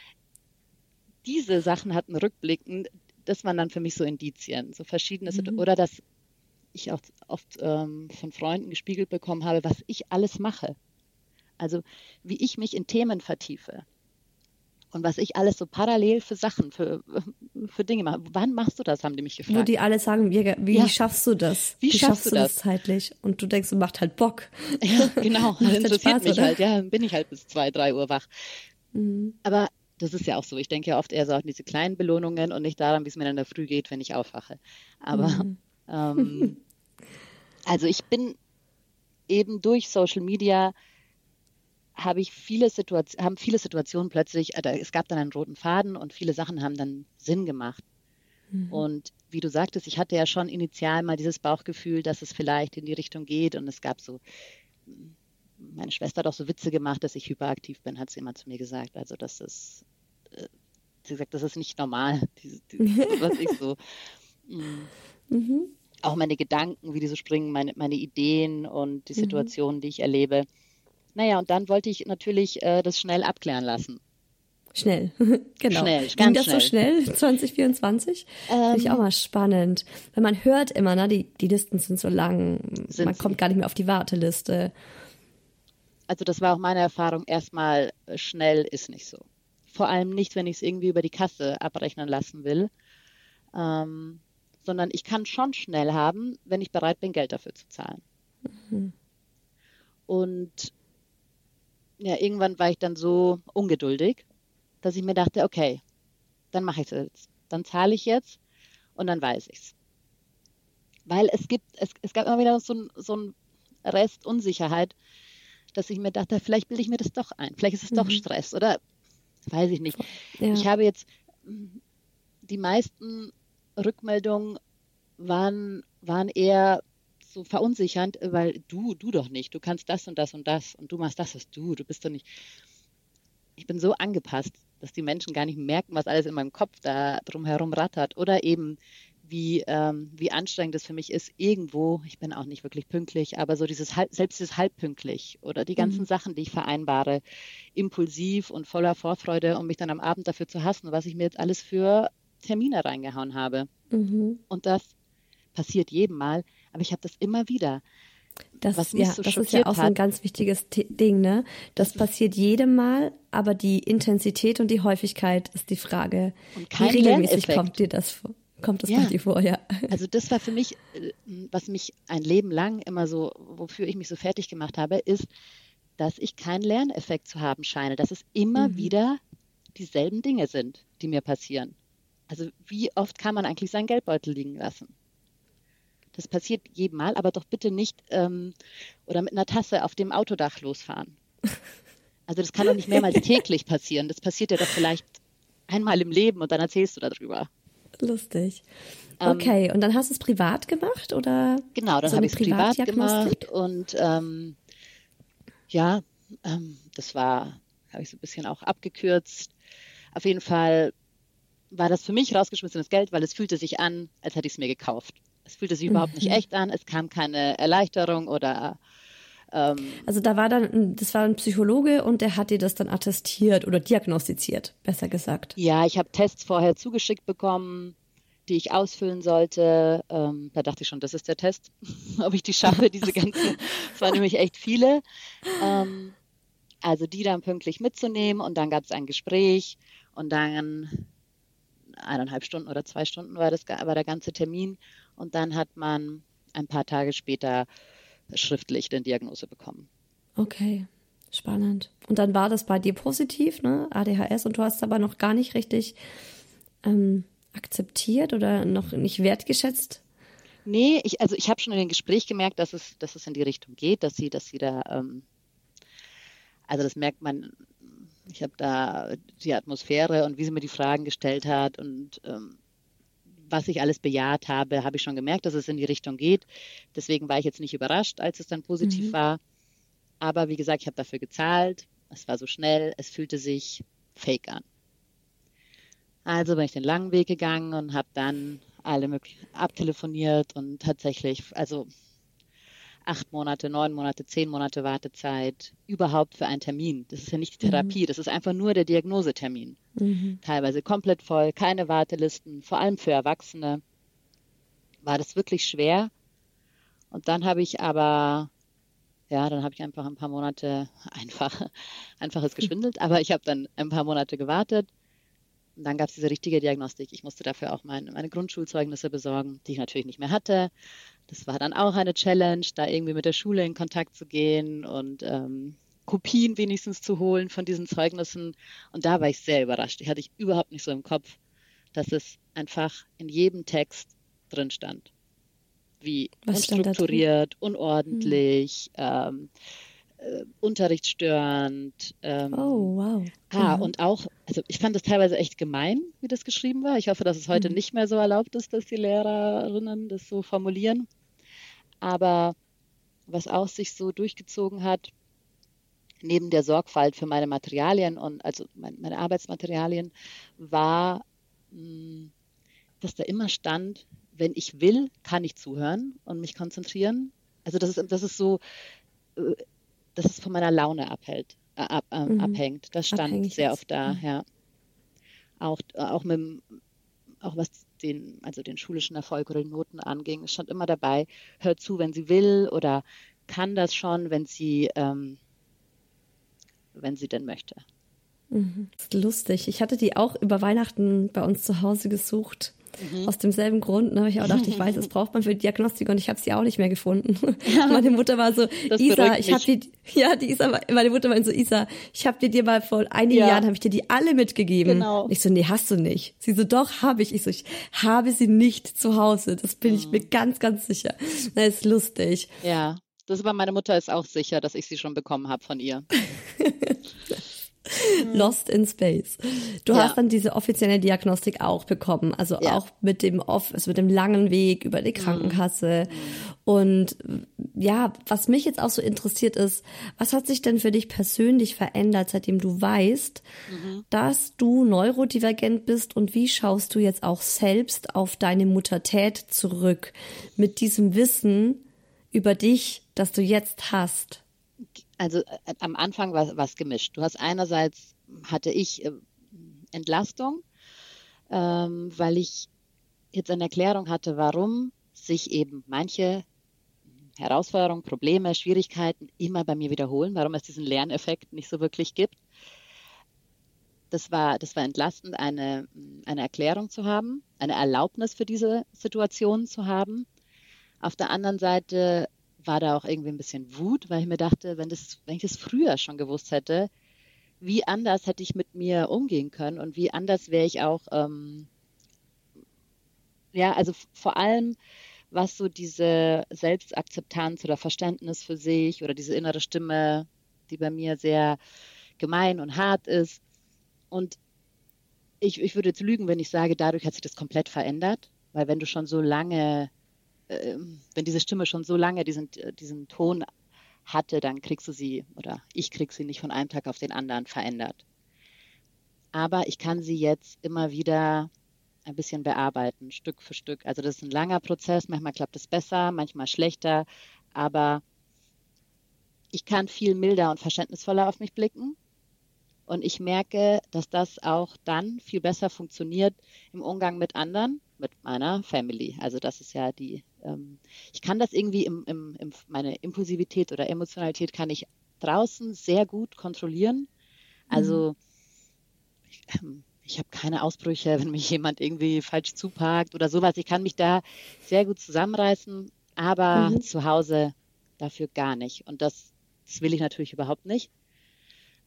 diese Sachen hatten rückblickend, das waren dann für mich so Indizien, so verschiedene, mhm. oder dass ich auch oft ähm, von Freunden gespiegelt bekommen habe, was ich alles mache. Also wie ich mich in Themen vertiefe. Und was ich alles so parallel für Sachen, für, für Dinge mache. Wann machst du das, haben die mich gefragt. Wo die alle sagen, wie, wie ja. schaffst du das? Wie, wie schaffst, schaffst du das? das zeitlich? Und du denkst, du macht halt Bock. Ja, genau. Das interessiert Spaß, mich oder? halt. Ja, dann bin ich halt bis zwei, drei Uhr wach. Mhm. Aber das ist ja auch so. Ich denke ja oft eher so an diese kleinen Belohnungen und nicht daran, wie es mir dann in der Früh geht, wenn ich aufwache. Aber mhm. ähm, also ich bin eben durch Social Media habe ich viele Situationen, haben viele Situationen plötzlich, äh, es gab dann einen roten Faden und viele Sachen haben dann Sinn gemacht. Mhm. Und wie du sagtest, ich hatte ja schon initial mal dieses Bauchgefühl, dass es vielleicht in die Richtung geht und es gab so, meine Schwester hat auch so Witze gemacht, dass ich hyperaktiv bin, hat sie immer zu mir gesagt. Also das ist, äh, sie gesagt, das ist nicht normal, dieses, dieses, was ich so, mh, mhm. auch meine Gedanken, wie die so springen, meine, meine Ideen und die Situationen, mhm. die ich erlebe. Naja, und dann wollte ich natürlich äh, das schnell abklären lassen. Schnell, genau. Schnell, ganz Ging das schnell. so schnell, zwanzig vierundzwanzig? Ähm, Finde ich auch mal spannend. Weil man hört immer, ne, die, die Listen sind so lang, sind man sie. kommt gar nicht mehr auf die Warteliste. Also das war auch meine Erfahrung, erstmal schnell ist nicht so. Vor allem nicht, wenn ich es irgendwie über die Kasse abrechnen lassen will, ähm, sondern ich kann schon schnell haben, wenn ich bereit bin, Geld dafür zu zahlen. Mhm. Und ja, irgendwann war ich dann so ungeduldig, dass ich mir dachte, okay, dann mache ich es jetzt. Dann zahle ich jetzt und dann weiß ich es. Weil es gibt, es, es gab immer wieder so, so ein Rest Unsicherheit, dass ich mir dachte, vielleicht bilde ich mir das doch ein. Vielleicht ist es mhm. doch Stress oder weiß ich nicht. Ja. Ich habe jetzt, die meisten Rückmeldungen waren, waren eher so verunsichernd, weil du, du doch nicht, du kannst das und das und das und du machst das, was du, du bist doch nicht. Ich bin so angepasst, dass die Menschen gar nicht merken, was alles in meinem Kopf da drumherum rattert oder eben wie, ähm, wie anstrengend es für mich ist, irgendwo, ich bin auch nicht wirklich pünktlich, aber so dieses halb, selbst das halbpünktlich oder die ganzen mhm. Sachen, die ich vereinbare, impulsiv und voller Vorfreude, um mich dann am Abend dafür zu hassen, was ich mir jetzt alles für Termine reingehauen habe. Mhm. Und das passiert jedem Mal, aber ich habe das immer wieder. Das, was mich ja, so das ist ja auch so ein ganz wichtiges T- Ding, ne? Das passiert jedem Mal, aber die Intensität und die Häufigkeit ist die Frage. Und kein Wie regelmäßig kommt dir das vor? Kommt das ja. bei dir vor, ja. Also das war für mich, was mich ein Leben lang immer so, wofür ich mich so fertig gemacht habe, ist, dass ich keinen Lerneffekt zu haben scheine, dass es immer mhm. wieder dieselben Dinge sind, die mir passieren. Also wie oft kann man eigentlich seinen Geldbeutel liegen lassen? Das passiert jedem Mal, aber doch bitte nicht ähm, oder mit einer Tasse auf dem Autodach losfahren. Also das kann doch nicht mehrmals täglich passieren. Das passiert ja doch vielleicht einmal im Leben und dann erzählst du darüber. Lustig. Okay, ähm, und dann hast du es privat gemacht, oder? Genau, dann so habe ich es privat gemacht und ähm, ja, ähm, das war, habe ich so ein bisschen auch abgekürzt. Auf jeden Fall war das für mich rausgeschmissenes Geld, weil es fühlte sich an, als hätte ich es mir gekauft. Es fühlte sich überhaupt nicht echt an, es kam keine Erleichterung oder ähm, also da war dann, das war ein Psychologe und der hat dir das dann attestiert oder diagnostiziert, besser gesagt. Ja, ich habe Tests vorher zugeschickt bekommen, die ich ausfüllen sollte. Ähm, da dachte ich schon, das ist der Test, ob ich die schaffe, diese ganzen, es waren nämlich echt viele. Ähm, also die dann pünktlich mitzunehmen und dann gab es ein Gespräch und dann eineinhalb Stunden oder zwei Stunden war, das, war der ganze Termin. Und dann hat man ein paar Tage später schriftlich die Diagnose bekommen. Okay. Spannend. Und dann war das bei dir positiv, ne? A D H S, und du hast aber noch gar nicht richtig ähm, akzeptiert oder noch nicht wertgeschätzt? Nee, ich, also ich habe schon in dem Gespräch gemerkt, dass es, dass es in die Richtung geht, dass sie, dass sie da, ähm, also das merkt man, ich habe da die Atmosphäre und wie sie mir die Fragen gestellt hat und ähm, was ich alles bejaht habe, habe ich schon gemerkt, dass es in die Richtung geht. Deswegen war ich jetzt nicht überrascht, als es dann positiv Mhm. war. Aber wie gesagt, ich habe dafür gezahlt. Es war so schnell, es fühlte sich fake an. Also bin ich den langen Weg gegangen und habe dann alle möglichen abtelefoniert und tatsächlich, also acht Monate, neun Monate, zehn Monate Wartezeit überhaupt für einen Termin. Das ist ja nicht die Therapie, das ist einfach nur der Diagnosetermin. Mhm. Teilweise komplett voll, keine Wartelisten, vor allem für Erwachsene war das wirklich schwer. Und dann habe ich aber, ja, dann habe ich einfach ein paar Monate einfach, einfach es geschwindelt, aber ich habe dann ein paar Monate gewartet. Und dann gab es diese richtige Diagnostik. Ich musste dafür auch meine, meine Grundschulzeugnisse besorgen, die ich natürlich nicht mehr hatte. Das war dann auch eine Challenge, da irgendwie mit der Schule in Kontakt zu gehen und ähm, Kopien wenigstens zu holen von diesen Zeugnissen. Und da war ich sehr überrascht. Die hatte ich überhaupt nicht so im Kopf, dass es einfach in jedem Text drin stand. Wie Was stand da drin? unstrukturiert, unordentlich, ähm, äh, unterrichtsstörend. Ähm, Oh, wow. ah, Mhm. und auch, also ich fand das teilweise echt gemein, wie das geschrieben war. Ich hoffe, dass es heute Mhm. nicht mehr so erlaubt ist, dass die Lehrerinnen das so formulieren. Aber was auch sich so durchgezogen hat, neben der Sorgfalt für meine Materialien und also mein, meine Arbeitsmaterialien, war, mh, dass da immer stand, wenn ich will, kann ich zuhören und mich konzentrieren. Also das ist, das ist so, äh, dass es von meiner Laune abhält, äh, ab, äh, Mhm. abhängt. Das stand Abhängig sehr ist. oft da, Mhm. ja. Auch, auch mit dem, auch was den, also den schulischen Erfolg oder die Noten anging, es stand immer dabei, hört zu, wenn sie will oder kann das schon, wenn sie, ähm, wenn sie denn möchte. Mhm. Das ist lustig. Ich hatte die auch über Weihnachten bei uns zu Hause gesucht. Mhm. Aus demselben Grund, ne? Ich auch dachte, ich weiß, das braucht man für die Diagnostik, und ich habe sie auch nicht mehr gefunden. Meine Mutter war so, Das Isa, beruhigt ich habe mich. die, ja, die Isa, meine Mutter war so, Isa, ich habe dir die mal vor einigen Ja. Jahren, habe ich dir die alle mitgegeben. Genau. Ich so, nee, hast du nicht. Sie so, doch, habe ich. Ich so, ich habe sie nicht zu Hause. Das bin ich mir ganz, ganz sicher. Das ist lustig. Ja, das war meine Mutter ist auch sicher, dass ich sie schon bekommen habe von ihr. Lost in Space. Du Ja. hast dann diese offizielle Diagnostik auch bekommen, also Ja. auch mit dem Off, also mit dem langen Weg über die Krankenkasse. Und ja, was mich jetzt auch so interessiert ist, was hat sich denn für dich persönlich verändert, seitdem du weißt, dass du neurodivergent bist, und wie schaust du jetzt auch selbst auf deine Muttertät zurück mit diesem Wissen über dich, das du jetzt hast? Also äh, am Anfang war es gemischt. Du hast einerseits, hatte ich äh, Entlastung, ähm, weil ich jetzt eine Erklärung hatte, warum sich eben manche Herausforderungen, Probleme, Schwierigkeiten immer bei mir wiederholen, warum es diesen Lerneffekt nicht so wirklich gibt. Das war, das war entlastend, eine, eine Erklärung zu haben, eine Erlaubnis für diese Situation zu haben. Auf der anderen Seite war da auch irgendwie ein bisschen Wut, weil ich mir dachte, wenn, das, wenn ich das früher schon gewusst hätte, wie anders hätte ich mit mir umgehen können und wie anders wäre ich auch, ähm, ja, also f- vor allem, was so diese Selbstakzeptanz oder Verständnis für sich oder diese innere Stimme, die bei mir sehr gemein und hart ist. Und ich, ich würde jetzt lügen, wenn ich sage, dadurch hat sich das komplett verändert, weil wenn du schon so lange ähm, wenn diese Stimme schon so lange diesen, diesen Ton hatte, dann kriegst du sie, oder ich krieg sie nicht von einem Tag auf den anderen verändert. Aber ich kann sie jetzt immer wieder ein bisschen bearbeiten, Stück für Stück. Also das ist ein langer Prozess, manchmal klappt es besser, manchmal schlechter, aber ich kann viel milder und verständnisvoller auf mich blicken. Und ich merke, dass das auch dann viel besser funktioniert im Umgang mit anderen, mit meiner Family. Also das ist ja die, ähm, ich kann das irgendwie, im, im, im, meine Impulsivität oder Emotionalität kann ich draußen sehr gut kontrollieren. Also ich, ähm, ich habe keine Ausbrüche, wenn mich jemand irgendwie falsch zuparkt oder sowas. Ich kann mich da sehr gut zusammenreißen, aber Mhm. zu Hause dafür gar nicht. Und das, das will ich natürlich überhaupt nicht.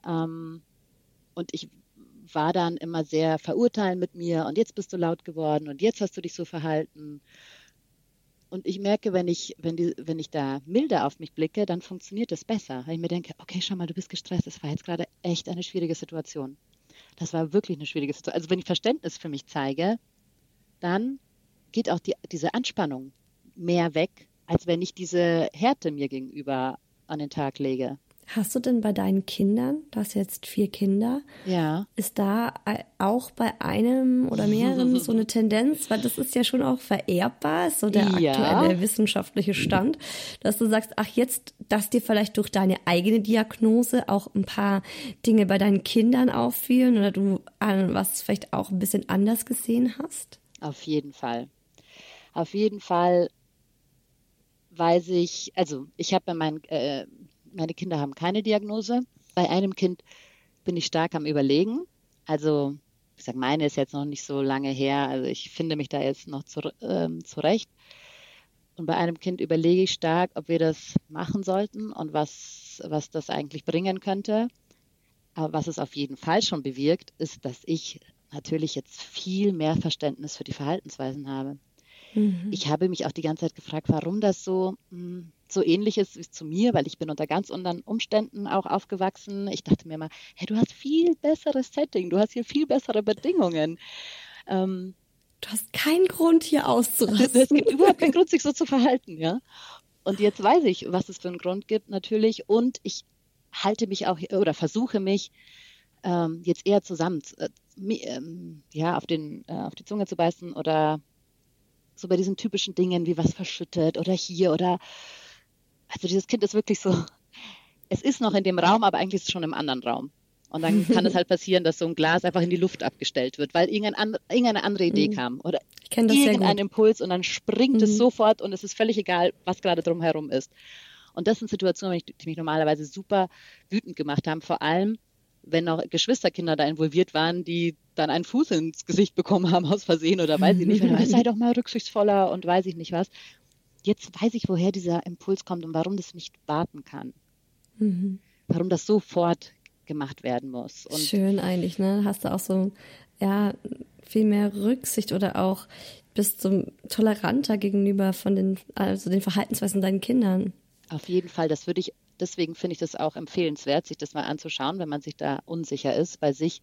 Ähm, und ich war dann immer sehr verurteilend mit mir und jetzt bist du laut geworden und jetzt hast du dich so verhalten. Und ich merke, wenn ich, wenn die, wenn ich da milder auf mich blicke, dann funktioniert das besser. Weil ich mir denke, okay, schau mal, du bist gestresst, das war jetzt gerade echt eine schwierige Situation. Das war wirklich eine schwierige Situation. Also wenn ich Verständnis für mich zeige, dann geht auch die, diese Anspannung mehr weg, als wenn ich diese Härte mir gegenüber an den Tag lege. Hast du denn bei deinen Kindern, du hast jetzt vier Kinder, Ja. ist da auch bei einem oder mehreren so eine Tendenz, weil das ist ja schon auch vererbbar, ist so der Ja. aktuelle wissenschaftliche Stand, dass du sagst, ach jetzt, dass dir vielleicht durch deine eigene Diagnose auch ein paar Dinge bei deinen Kindern auffielen oder du äh, was vielleicht auch ein bisschen anders gesehen hast? Auf jeden Fall. Auf jeden Fall weiß ich, also ich habe bei meinen, äh, meine Kinder haben keine Diagnose. Bei einem Kind bin ich stark am Überlegen. Also ich sage, meine ist jetzt noch nicht so lange her, also ich finde mich da jetzt noch zu, ähm, zurecht. Und bei einem Kind überlege ich stark, ob wir das machen sollten und was, was das eigentlich bringen könnte. Aber was es auf jeden Fall schon bewirkt, ist, dass ich natürlich jetzt viel mehr Verständnis für die Verhaltensweisen habe. Mhm. Ich habe mich auch die ganze Zeit gefragt, warum das so, so ähnlich ist wie zu mir, weil ich bin unter ganz anderen Umständen auch aufgewachsen. Ich dachte mir mal, hey, du hast viel besseres Setting, du hast hier viel bessere Bedingungen. Ähm, du hast keinen Grund, hier auszurasten. Es gibt überhaupt keinen Grund, sich so zu verhalten, ja. Und jetzt weiß ich, was es für einen Grund gibt natürlich und ich halte mich auch oder versuche mich ähm, jetzt eher zusammen, äh, ähm, ja, auf, den, äh, auf die Zunge zu beißen oder so bei diesen typischen Dingen wie was verschüttet oder hier oder, also dieses Kind ist wirklich so, es ist noch in dem Raum, aber eigentlich ist es schon im anderen Raum. Und dann kann es halt passieren, dass so ein Glas einfach in die Luft abgestellt wird, weil irgendein and, irgendeine andere Idee mhm. kam oder irgendein Impuls und dann springt mhm. es sofort und es ist völlig egal, was gerade drumherum ist. Und das sind Situationen, die mich normalerweise super wütend gemacht haben, vor allem, wenn noch Geschwisterkinder da involviert waren, die dann einen Fuß ins Gesicht bekommen haben aus Versehen oder weiß ich nicht, sei doch mal rücksichtsvoller und weiß ich nicht was. Jetzt weiß ich, woher dieser Impuls kommt und warum das nicht warten kann. Mhm. Warum das sofort gemacht werden muss. Und schön eigentlich, ne? Hast du auch so, ja, viel mehr Rücksicht oder auch bist so toleranter gegenüber von den, also den Verhaltensweisen deinen Kindern. Auf jeden Fall, das würde ich, deswegen finde ich das auch empfehlenswert, sich das mal anzuschauen, wenn man sich da unsicher ist bei sich,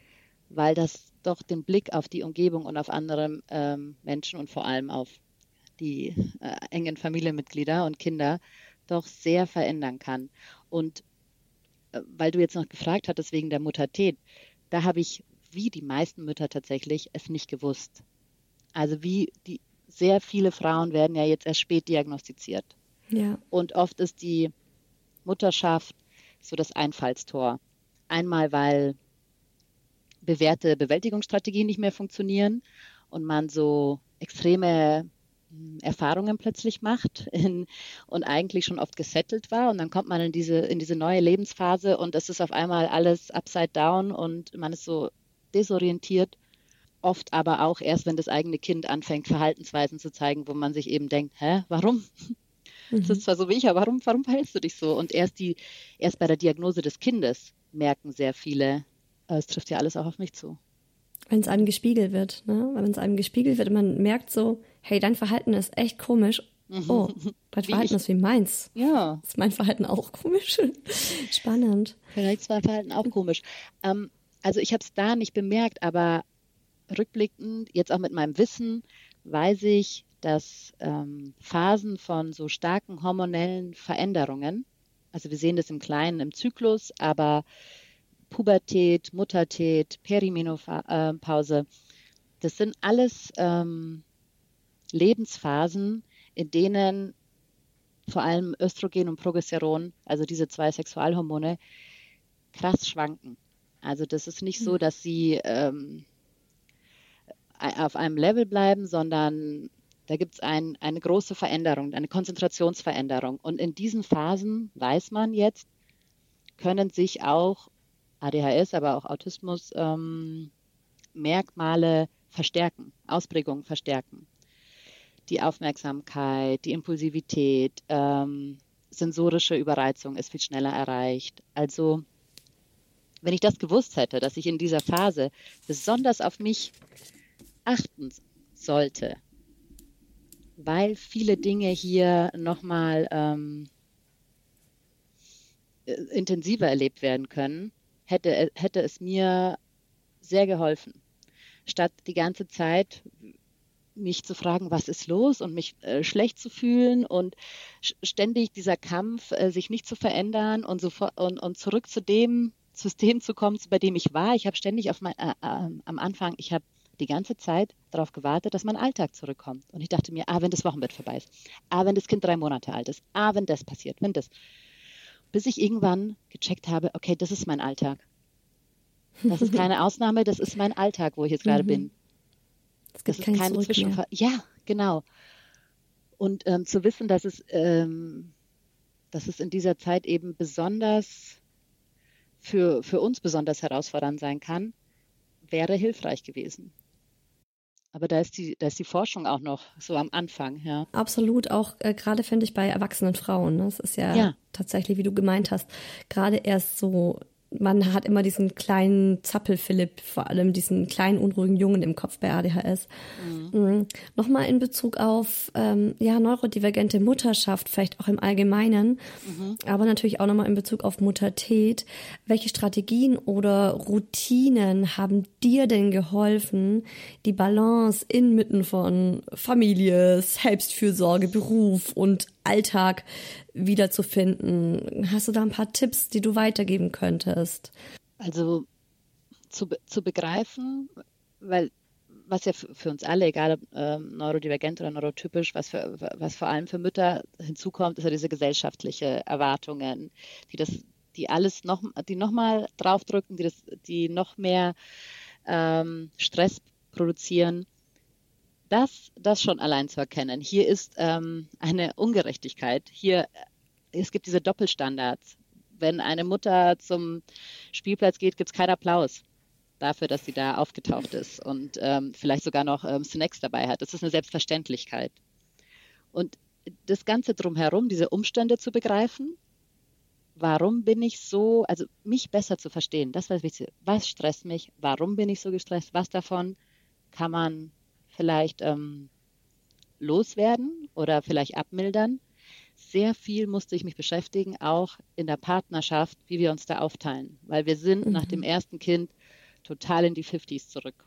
weil das doch den Blick auf die Umgebung und auf andere ähm, Menschen und vor allem auf die äh, engen Familienmitglieder und Kinder doch sehr verändern kann. Und äh, weil du jetzt noch gefragt hattest wegen der Muttertät, da habe ich, wie die meisten Mütter tatsächlich, es nicht gewusst. Also wie die sehr viele Frauen werden ja jetzt erst spät diagnostiziert. Ja. Und oft ist die Mutterschaft so das Einfallstor. Einmal, weil bewährte Bewältigungsstrategien nicht mehr funktionieren und man so extreme Erfahrungen plötzlich macht in, und eigentlich schon oft gesettelt war und dann kommt man in diese, in diese neue Lebensphase und es ist auf einmal alles upside down und man ist so desorientiert. Oft aber auch erst, wenn das eigene Kind anfängt, Verhaltensweisen zu zeigen, wo man sich eben denkt, hä, warum? Mhm. Das ist zwar so wie ich, aber warum, warum verhältst du dich so? Und erst, die, erst bei der Diagnose des Kindes merken sehr viele, es trifft ja alles auch auf mich zu. Wenn es einem gespiegelt wird, ne? Wenn es einem gespiegelt wird und man merkt so, hey, dein Verhalten ist echt komisch. Oh, dein Wie Verhalten ich. ist wie meins. Ja. Ist mein Verhalten auch komisch? Spannend. Vielleicht ist mein Verhalten auch komisch. Ähm, also ich habe es da nicht bemerkt, aber rückblickend, jetzt auch mit meinem Wissen, weiß ich, dass ähm, Phasen von so starken hormonellen Veränderungen, also wir sehen das im Kleinen im Zyklus, aber Pubertät, Muttertät, Perimenopause, das sind alles ähm, Lebensphasen, in denen vor allem Östrogen und Progesteron, also diese zwei Sexualhormone, krass schwanken. Also das ist nicht so, dass sie ähm, auf einem Level bleiben, sondern da gibt es ein, eine große Veränderung, eine Konzentrationsveränderung. Und in diesen Phasen, weiß man jetzt, können sich auch A D H S, aber auch Autismus ähm, Merkmale verstärken, Ausprägungen verstärken. Die Aufmerksamkeit, die Impulsivität, ähm, sensorische Überreizung ist viel schneller erreicht. Also wenn ich das gewusst hätte, dass ich in dieser Phase besonders auf mich achten sollte, weil viele Dinge hier nochmal ähm, intensiver erlebt werden können, hätte, hätte es mir sehr geholfen. Statt die ganze Zeit mich zu fragen, was ist los und mich äh, schlecht zu fühlen und ständig dieser Kampf, äh, sich nicht zu verändern und, sofort, und, und zurück zu dem System zu kommen, bei dem ich war. Ich habe ständig auf mein, äh, äh, am Anfang, ich habe die ganze Zeit darauf gewartet, dass mein Alltag zurückkommt. Und ich dachte mir, ah, wenn das Wochenbett vorbei ist, ah, wenn das Kind drei Monate alt ist, ah, wenn das passiert, wenn das. Bis ich irgendwann gecheckt habe, okay, das ist mein Alltag. Das ist keine Ausnahme, das ist mein Alltag, wo ich jetzt gerade mhm. bin. Es gibt das ist keine Zwischenfall. Ja, genau. Und ähm, zu wissen, dass es, ähm, dass es in dieser Zeit eben besonders für, für uns besonders herausfordernd sein kann, wäre hilfreich gewesen. Aber da ist die, da ist die Forschung auch noch so am Anfang, ja. Absolut, auch äh, gerade finde ich bei erwachsenen Frauen. Ne? Das ist ja, ja tatsächlich, wie du gemeint hast, gerade erst so, man hat immer diesen kleinen Zappel-Philipp, vor allem diesen kleinen unruhigen Jungen im Kopf bei A D H S. Mhm. Mhm. Nochmal in Bezug auf ähm, ja neurodivergente Mutterschaft, vielleicht auch im Allgemeinen, mhm. aber natürlich auch nochmal in Bezug auf Muttertät. Welche Strategien oder Routinen haben dir denn geholfen, die Balance inmitten von Familie, Selbstfürsorge, Beruf und Alltag wiederzufinden? Hast du da ein paar Tipps, die du weitergeben könntest? Also zu, zu begreifen, weil was ja für, für uns alle, egal ob äh, neurodivergent oder neurotypisch, was, für, was vor allem für Mütter hinzukommt, ist ja diese gesellschaftliche Erwartungen, die das, die alles noch, die noch mal draufdrücken, die das, die noch mehr ähm, Stress produzieren. Das, das schon allein zu erkennen. Hier ist ähm, eine Ungerechtigkeit. Hier, es gibt diese Doppelstandards. Wenn eine Mutter zum Spielplatz geht, gibt es keinen Applaus dafür, dass sie da aufgetaucht ist und ähm, vielleicht sogar noch ähm, Snacks dabei hat. Das ist eine Selbstverständlichkeit. Und das Ganze drumherum, diese Umstände zu begreifen, warum bin ich so, also mich besser zu verstehen, das war das Wichtigste. Was stresst mich? Warum bin ich so gestresst? Was davon kann man vielleicht ähm, loswerden oder vielleicht abmildern. Sehr viel musste ich mich beschäftigen, auch in der Partnerschaft, wie wir uns da aufteilen. Weil wir sind mhm. nach dem ersten Kind total in die fünfziger zurück.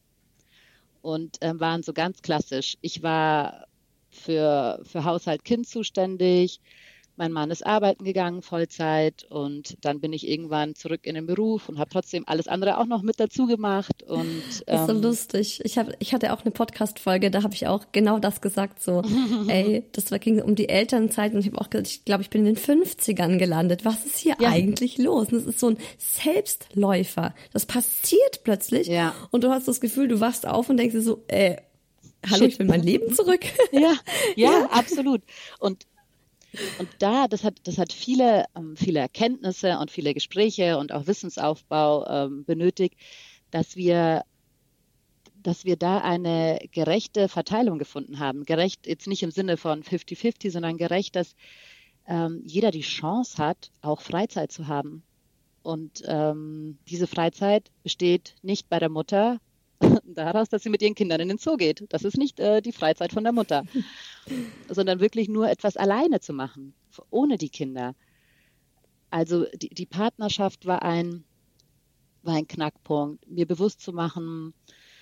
Und ähm, waren so ganz klassisch. Ich war für, für Haushalt, Kind zuständig. Mein Mann ist arbeiten gegangen, Vollzeit, und dann bin ich irgendwann zurück in den Beruf und habe trotzdem alles andere auch noch mit dazu gemacht. Und, das ist so ähm, lustig. Ich, hab, ich hatte auch eine Podcast-Folge, da habe ich auch genau das gesagt, so, ey, das war, ging um die Elternzeit und ich habe auch gesagt, ich glaube, ich bin in den fünfzigern gelandet. Was ist hier ja. eigentlich los? Und das ist so ein Selbstläufer. Das passiert plötzlich ja. und du hast das Gefühl, du wachst auf und denkst dir so, ey, hallo, ich will mein Leben zurück. Ja, ja, ja. absolut. Und Und da, das hat, das hat viele, ähm, viele Erkenntnisse und viele Gespräche und auch Wissensaufbau ähm, benötigt, dass wir, dass wir da eine gerechte Verteilung gefunden haben. Gerecht jetzt nicht im Sinne von fünfzig fünfzig, sondern gerecht, dass ähm, jeder die Chance hat, auch Freizeit zu haben. Und ähm, diese Freizeit besteht nicht bei der Mutter daraus, dass sie mit ihren Kindern in den Zoo geht. Das ist nicht äh, die Freizeit von der Mutter, sondern wirklich nur etwas alleine zu machen, ohne die Kinder. Also die, die Partnerschaft war ein, war ein Knackpunkt, mir bewusst zu machen,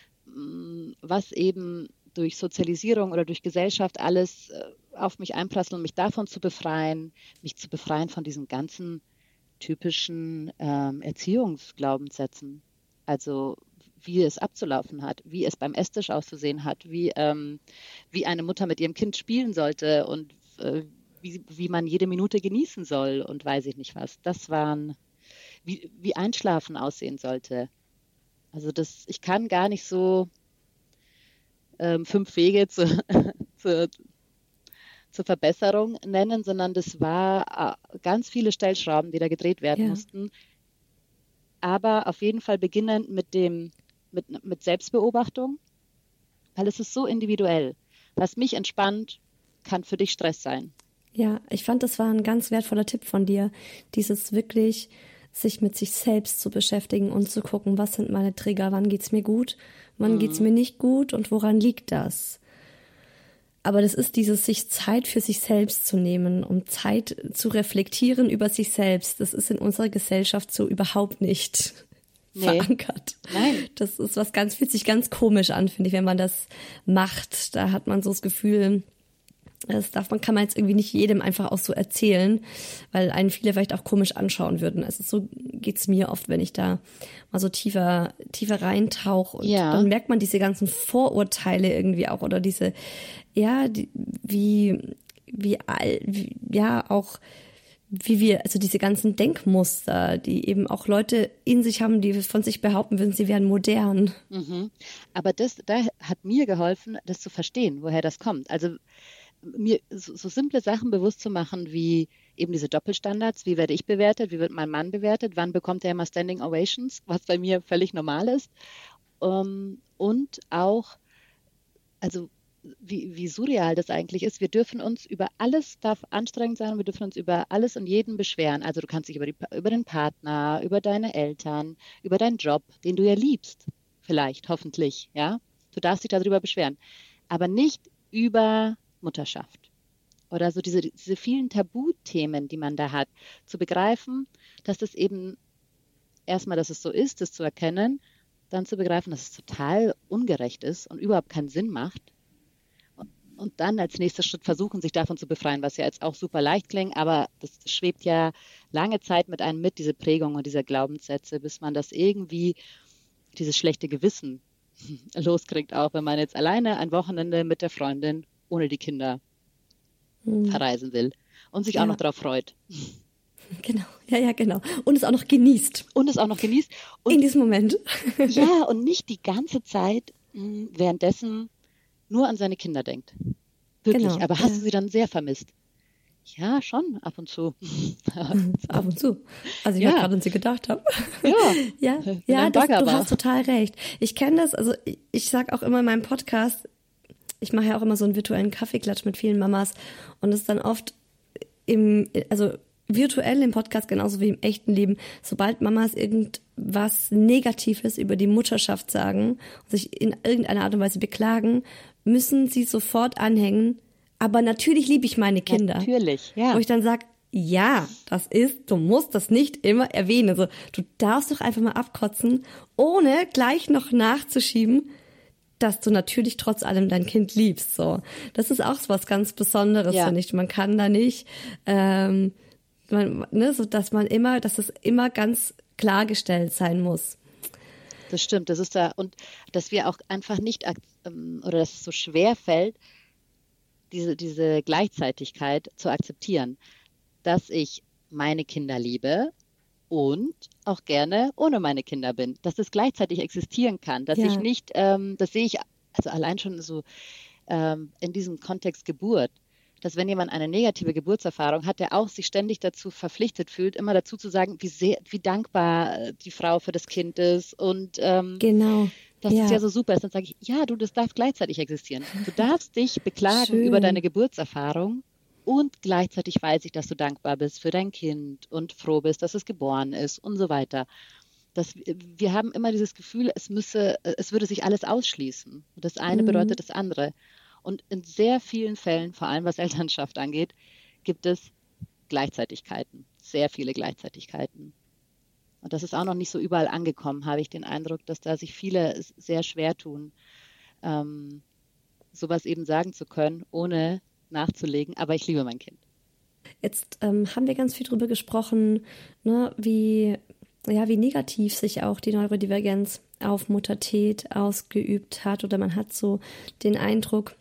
was eben durch Sozialisierung oder durch Gesellschaft alles auf mich einprasselt und mich davon zu befreien, mich zu befreien von diesen ganzen typischen ähm, Erziehungsglaubenssätzen. Also wie es abzulaufen hat, wie es beim Esstisch auszusehen hat, wie, ähm, wie eine Mutter mit ihrem Kind spielen sollte und äh, wie, wie man jede Minute genießen soll und weiß ich nicht was. Das waren, wie, wie Einschlafen aussehen sollte. Also das, ich kann gar nicht so ähm, fünf Wege zu, zu, zur Verbesserung nennen, sondern das war äh, ganz viele Stellschrauben, die da gedreht werden ja. mussten. Aber auf jeden Fall beginnend mit dem, mit, mit Selbstbeobachtung, weil es ist so individuell. Was mich entspannt, kann für dich Stress sein. Ja, ich fand, das war ein ganz wertvoller Tipp von dir, dieses wirklich sich mit sich selbst zu beschäftigen und zu gucken, was sind meine Trigger, wann geht's mir gut, wann mhm. geht's mir nicht gut und woran liegt das? Aber das ist dieses, sich Zeit für sich selbst zu nehmen, um Zeit zu reflektieren über sich selbst. Das ist in unserer Gesellschaft so überhaupt nicht nee. verankert. Nein. Das ist was ganz, fühlt sich ganz komisch an, finde ich, wenn man das macht. Da hat man so das Gefühl, das darf man, kann man jetzt irgendwie nicht jedem einfach auch so erzählen, weil einen viele vielleicht auch komisch anschauen würden. Also so geht's mir oft, wenn ich da mal so tiefer, tiefer reintauche und ja. dann merkt man diese ganzen Vorurteile irgendwie auch oder diese, ja, die, wie, wie, wie, ja, auch, wie wir, also diese ganzen Denkmuster, die eben auch Leute in sich haben, die von sich behaupten würden, sie wären modern. Mhm. Aber das, da hat mir geholfen, das zu verstehen, woher das kommt. Also, mir so, so simple Sachen bewusst zu machen, wie eben diese Doppelstandards, wie werde ich bewertet, wie wird mein Mann bewertet, wann bekommt er immer Standing Ovations, was bei mir völlig normal ist. Um, und auch, also wie, wie surreal das eigentlich ist, wir dürfen uns über alles, darf anstrengend sein, wir dürfen uns über alles und jeden beschweren. Also du kannst dich über, die, über den Partner, über deine Eltern, über deinen Job, den du ja liebst, vielleicht, hoffentlich, ja. Du darfst dich darüber beschweren, aber nicht über Mutterschaft oder so diese, diese vielen Tabuthemen, die man da hat, zu begreifen, dass das eben erstmal, dass es so ist, das zu erkennen, dann zu begreifen, dass es total ungerecht ist und überhaupt keinen Sinn macht und, und dann als nächster Schritt versuchen, sich davon zu befreien, was ja jetzt auch super leicht klingt, aber das schwebt ja lange Zeit mit einem mit, diese Prägung und diese Glaubenssätze, bis man das irgendwie, dieses schlechte Gewissen loskriegt, auch wenn man jetzt alleine ein Wochenende mit der Freundin ohne die Kinder hm. verreisen will und sich ja. auch noch darauf freut. Genau, ja, ja, genau. Und es auch noch genießt. Und es auch noch genießt. Und, in diesem Moment. Ja, und nicht die ganze Zeit mh, währenddessen nur an seine Kinder denkt. Wirklich, genau, aber hast ja. du sie dann sehr vermisst? Ja, schon, ab und zu. Ab und zu. Also ich ja. habe gerade an sie gedacht habe. Ja, ja, ja das, du hast total recht. Ich kenne das, also ich, ich sage auch immer in meinem Podcast, ich mache ja auch immer so einen virtuellen Kaffeeklatsch mit vielen Mamas und es ist dann oft im, also virtuell im Podcast genauso wie im echten Leben, sobald Mamas irgendwas Negatives über die Mutterschaft sagen und sich in irgendeiner Art und Weise beklagen, müssen sie sofort anhängen, aber natürlich liebe ich meine Kinder. Natürlich, ja. Wo ich dann sage, ja, das ist, du musst das nicht immer erwähnen. Also du darfst doch einfach mal abkotzen, ohne gleich noch nachzuschieben, dass du natürlich trotz allem dein Kind liebst. So, das ist auch was ganz Besonderes, ja. finde ich. Man kann da nicht, ähm, man, ne, so dass man immer, dass es immer ganz klargestellt sein muss. Das stimmt, das ist da und dass wir auch einfach nicht ähm, oder dass es so schwer fällt, diese diese Gleichzeitigkeit zu akzeptieren, dass ich meine Kinder liebe und auch gerne ohne meine Kinder bin, dass das gleichzeitig existieren kann, dass ja. ich nicht, ähm, das sehe ich also allein schon so ähm, in diesem Kontext Geburt, dass wenn jemand eine negative Geburtserfahrung hat, der auch sich ständig dazu verpflichtet fühlt, immer dazu zu sagen, wie sehr, wie dankbar die Frau für das Kind ist und ähm, genau. dass ja. es ja so super ist, dann sage ich, ja, du, das darf gleichzeitig existieren. Du darfst dich beklagen Schön. über deine Geburtserfahrung. Und gleichzeitig weiß ich, dass du dankbar bist für dein Kind und froh bist, dass es geboren ist und so weiter. Das, wir haben immer dieses Gefühl, es müsse, es würde sich alles ausschließen. Und das eine mhm. bedeutet das andere. Und in sehr vielen Fällen, vor allem was Elternschaft angeht, gibt es Gleichzeitigkeiten, sehr viele Gleichzeitigkeiten. Und das ist auch noch nicht so überall angekommen, habe ich den Eindruck, dass da sich viele sehr schwer tun, ähm, sowas eben sagen zu können, ohne nachzulegen, aber ich liebe mein Kind. Jetzt ähm, haben wir ganz viel drüber gesprochen, ne, wie, ja, wie negativ sich auch die Neurodivergenz auf Muttertät ausgeübt hat oder man hat so den Eindruck,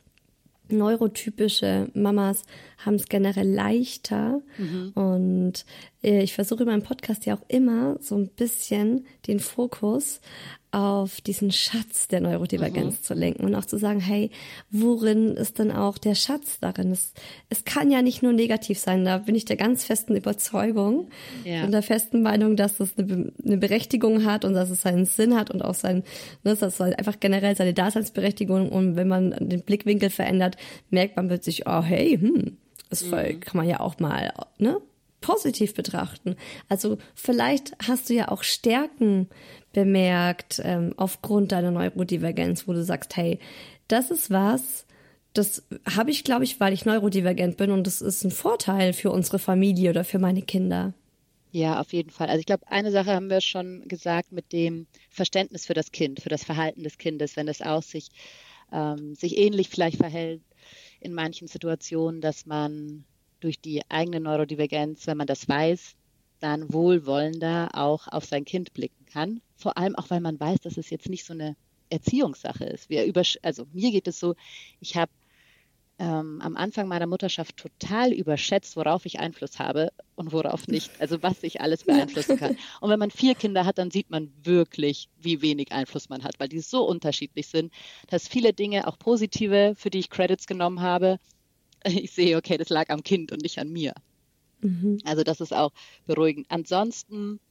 neurotypische Mamas haben es generell leichter mhm. und äh, ich versuche in meinem Podcast ja auch immer so ein bisschen den Fokus auf diesen Schatz der Neurodivergenz mhm. zu lenken und auch zu sagen, hey, worin ist denn auch der Schatz darin? Es, es kann ja nicht nur negativ sein, da bin ich der ganz festen Überzeugung ja. und der festen Meinung, dass es eine, eine Berechtigung hat und dass es seinen Sinn hat und auch sein, ne, dass es einfach generell seine Daseinsberechtigung und wenn man den Blickwinkel verändert, merkt man plötzlich, oh hey, hm, das mhm. kann man ja auch mal, ne? positiv betrachten. Also vielleicht hast du ja auch Stärken bemerkt ähm, aufgrund deiner Neurodivergenz, wo du sagst, hey, das ist was, das habe ich, glaube ich, weil ich neurodivergent bin und das ist ein Vorteil für unsere Familie oder für meine Kinder. Ja, auf jeden Fall. Also ich glaube, eine Sache haben wir schon gesagt mit dem Verständnis für das Kind, für das Verhalten des Kindes, wenn es auch sich, ähm, sich ähnlich vielleicht verhält in manchen Situationen, dass man durch die eigene Neurodivergenz, wenn man das weiß, dann wohlwollender auch auf sein Kind blicken kann. Vor allem auch, weil man weiß, dass es jetzt nicht so eine Erziehungssache ist. Wir übersch- also mir geht es so, ich habe ähm, am Anfang meiner Mutterschaft total überschätzt, worauf ich Einfluss habe und worauf nicht. Also was ich alles beeinflussen kann. Und wenn man vier Kinder hat, dann sieht man wirklich, wie wenig Einfluss man hat, weil die so unterschiedlich sind, dass viele Dinge, auch positive, für die ich Credits genommen habe, ich sehe, okay, das lag am Kind und nicht an mir. Mhm. Also das ist auch beruhigend. Ansonsten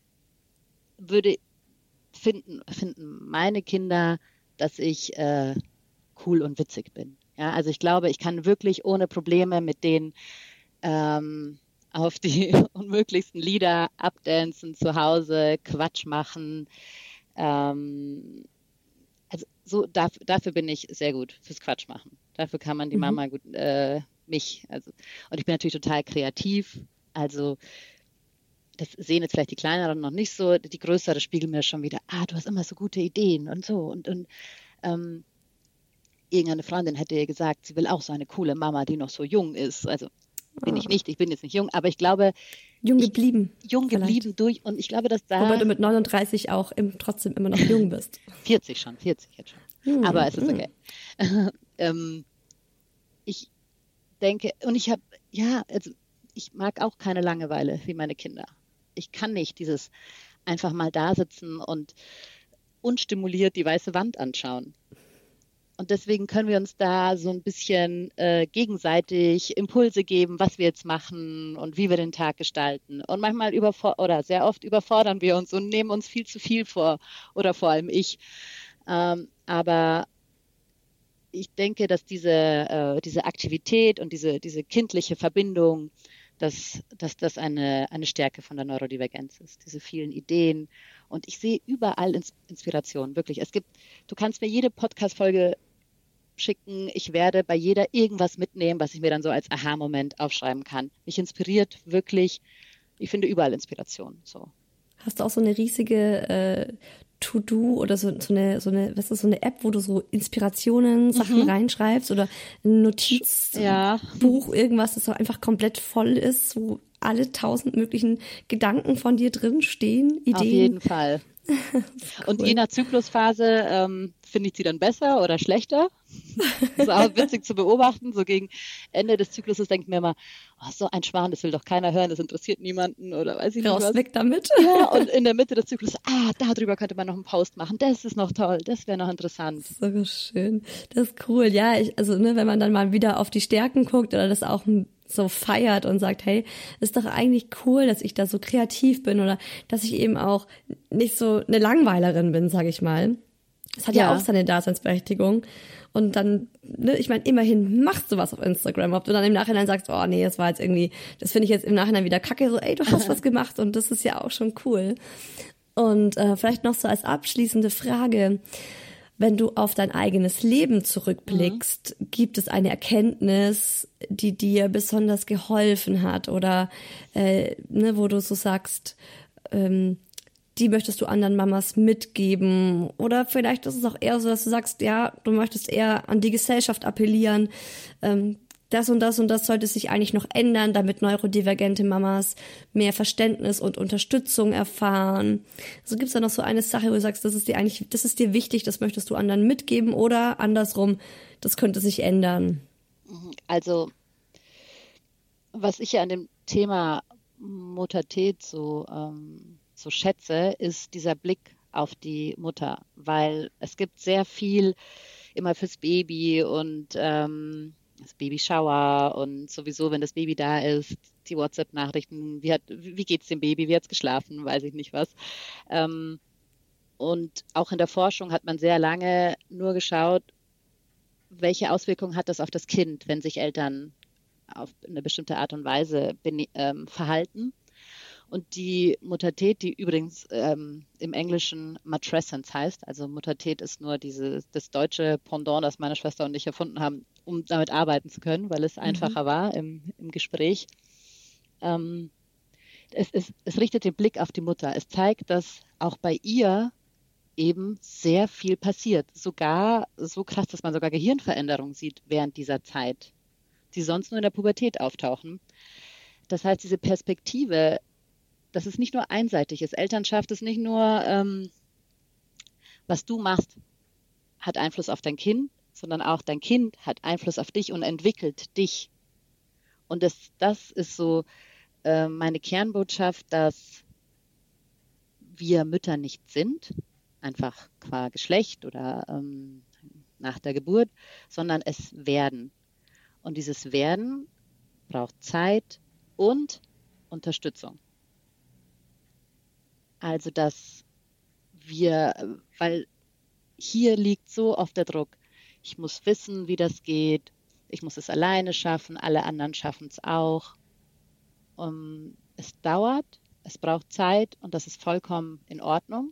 würde finden, finden meine Kinder, dass ich äh, cool und witzig bin. Ja, also ich glaube, ich kann wirklich ohne Probleme mit denen ähm, auf die unmöglichsten Lieder abdancen zu Hause, Quatsch machen. Ähm, also so dafür, dafür bin ich sehr gut fürs Quatsch machen. Dafür kann man die mhm. Mama gut äh, mich. Also und ich bin natürlich total kreativ. Also das sehen jetzt vielleicht die Kleineren noch nicht so. Die Größere spiegeln mir schon wieder. Ah, du hast immer so gute Ideen und so und und ähm, irgendeine Freundin hätte ihr gesagt, sie will auch so eine coole Mama, die noch so jung ist. Also bin ich nicht, ich bin jetzt nicht jung, aber ich glaube... Jung geblieben. Ich, jung vielleicht. geblieben durch und ich glaube, dass da... Wobei du mit neununddreißig auch im, trotzdem immer noch jung bist. vierzig schon, vierzig jetzt schon. Hm, aber es ist okay. Hm. ähm, ich denke, und ich habe, ja, also ich mag auch keine Langeweile wie meine Kinder. Ich kann nicht dieses einfach mal da sitzen und unstimuliert die weiße Wand anschauen. Und deswegen können wir uns da so ein bisschen äh, gegenseitig Impulse geben, was wir jetzt machen und wie wir den Tag gestalten. Und manchmal überfor- oder sehr oft überfordern wir uns und nehmen uns viel zu viel vor, oder vor allem ich. Ähm, aber ich denke, dass diese, äh, diese Aktivität und diese, diese kindliche Verbindung, dass, dass das eine, eine Stärke von der Neurodivergenz ist, diese vielen Ideen. Und ich sehe überall Ins- Inspiration, wirklich. Es gibt, du kannst mir jede Podcast-Folge schicken, ich werde bei jeder irgendwas mitnehmen, was ich mir dann so als Aha-Moment aufschreiben kann. Mich inspiriert wirklich, ich finde überall Inspiration. So. Hast du auch so eine riesige äh, To-Do oder so, so eine, so eine, was ist so eine App, wo du so Inspirationen, Sachen mhm. reinschreibst oder ein Notizbuch, ja. irgendwas, das so einfach komplett voll ist, wo alle tausend möglichen Gedanken von dir drin stehen, Ideen? Auf jeden Fall. Cool. Und je nach Zyklusphase ähm, finde ich sie dann besser oder schlechter. Das ist auch witzig zu beobachten. So gegen Ende des Zykluses denke ich mir immer, oh, so ein Schwan, das will doch keiner hören, das interessiert niemanden oder weiß ich nicht was. Raus, weg damit. Ja, und in der Mitte des Zyklus, ah, darüber könnte man noch einen Post machen. Das ist noch toll, das wäre noch interessant. So schön, das ist cool. Ja, ich, also ne, wenn man dann mal wieder auf die Stärken guckt oder das auch so feiert und sagt, hey, ist doch eigentlich cool, dass ich da so kreativ bin oder dass ich eben auch nicht so eine Langweilerin bin, sage ich mal. Das hat ja, ja auch seine Daseinsberechtigung. Und dann, ne, ich meine, immerhin machst du was auf Instagram. Ob du dann im Nachhinein sagst, oh nee, das war jetzt irgendwie, das finde ich jetzt im Nachhinein wieder kacke, so ey, du hast was gemacht und das ist ja auch schon cool. Und äh, vielleicht noch so als abschließende Frage, wenn du auf dein eigenes Leben zurückblickst, mhm. gibt es eine Erkenntnis, die dir besonders geholfen hat oder äh, ne, wo du so sagst, ähm, die möchtest du anderen Mamas mitgeben oder vielleicht ist es auch eher so, dass du sagst, ja, du möchtest eher an die Gesellschaft appellieren, ähm, das und das und das sollte sich eigentlich noch ändern, damit neurodivergente Mamas mehr Verständnis und Unterstützung erfahren. Also gibt es da noch so eine Sache, wo du sagst, das ist dir eigentlich, das ist dir wichtig, das möchtest du anderen mitgeben oder andersrum, das könnte sich ändern? Also, was ich ja an dem Thema Muttertät so, ähm, so schätze, ist dieser Blick auf die Mutter, weil es gibt sehr viel immer fürs Baby und ähm, das Babyshower und sowieso, wenn das Baby da ist, die WhatsApp-Nachrichten, wie, hat, wie geht's dem Baby, wie hat's geschlafen, weiß ich nicht was. Ähm, und auch in der Forschung hat man sehr lange nur geschaut, welche Auswirkungen hat das auf das Kind, wenn sich Eltern auf eine bestimmte Art und Weise bene- ähm, verhalten. Und die Muttertät, die übrigens ähm, im Englischen Matrescence heißt, also Muttertät ist nur diese, das deutsche Pendant, das meine Schwester und ich erfunden haben, um damit arbeiten zu können, weil es Mhm. einfacher war im, im Gespräch. Ähm, es, es, es richtet den Blick auf die Mutter. Es zeigt, dass auch bei ihr eben sehr viel passiert. Sogar so krass, dass man sogar Gehirnveränderungen sieht während dieser Zeit, die sonst nur in der Pubertät auftauchen. Das heißt, diese Perspektive, dass es nicht nur einseitig ist. Elternschaft ist nicht nur, ähm, was du machst, hat Einfluss auf dein Kind, sondern auch dein Kind hat Einfluss auf dich und entwickelt dich. Und das, das ist so äh, meine Kernbotschaft, dass wir Mütter nicht sind, einfach qua Geschlecht oder ähm, nach der Geburt, sondern es werden. Und dieses Werden braucht Zeit und Unterstützung. Also, dass wir, weil hier liegt so oft der Druck, ich muss wissen, wie das geht, ich muss es alleine schaffen, alle anderen schaffen es auch. Um, es dauert, es braucht Zeit und das ist vollkommen in Ordnung.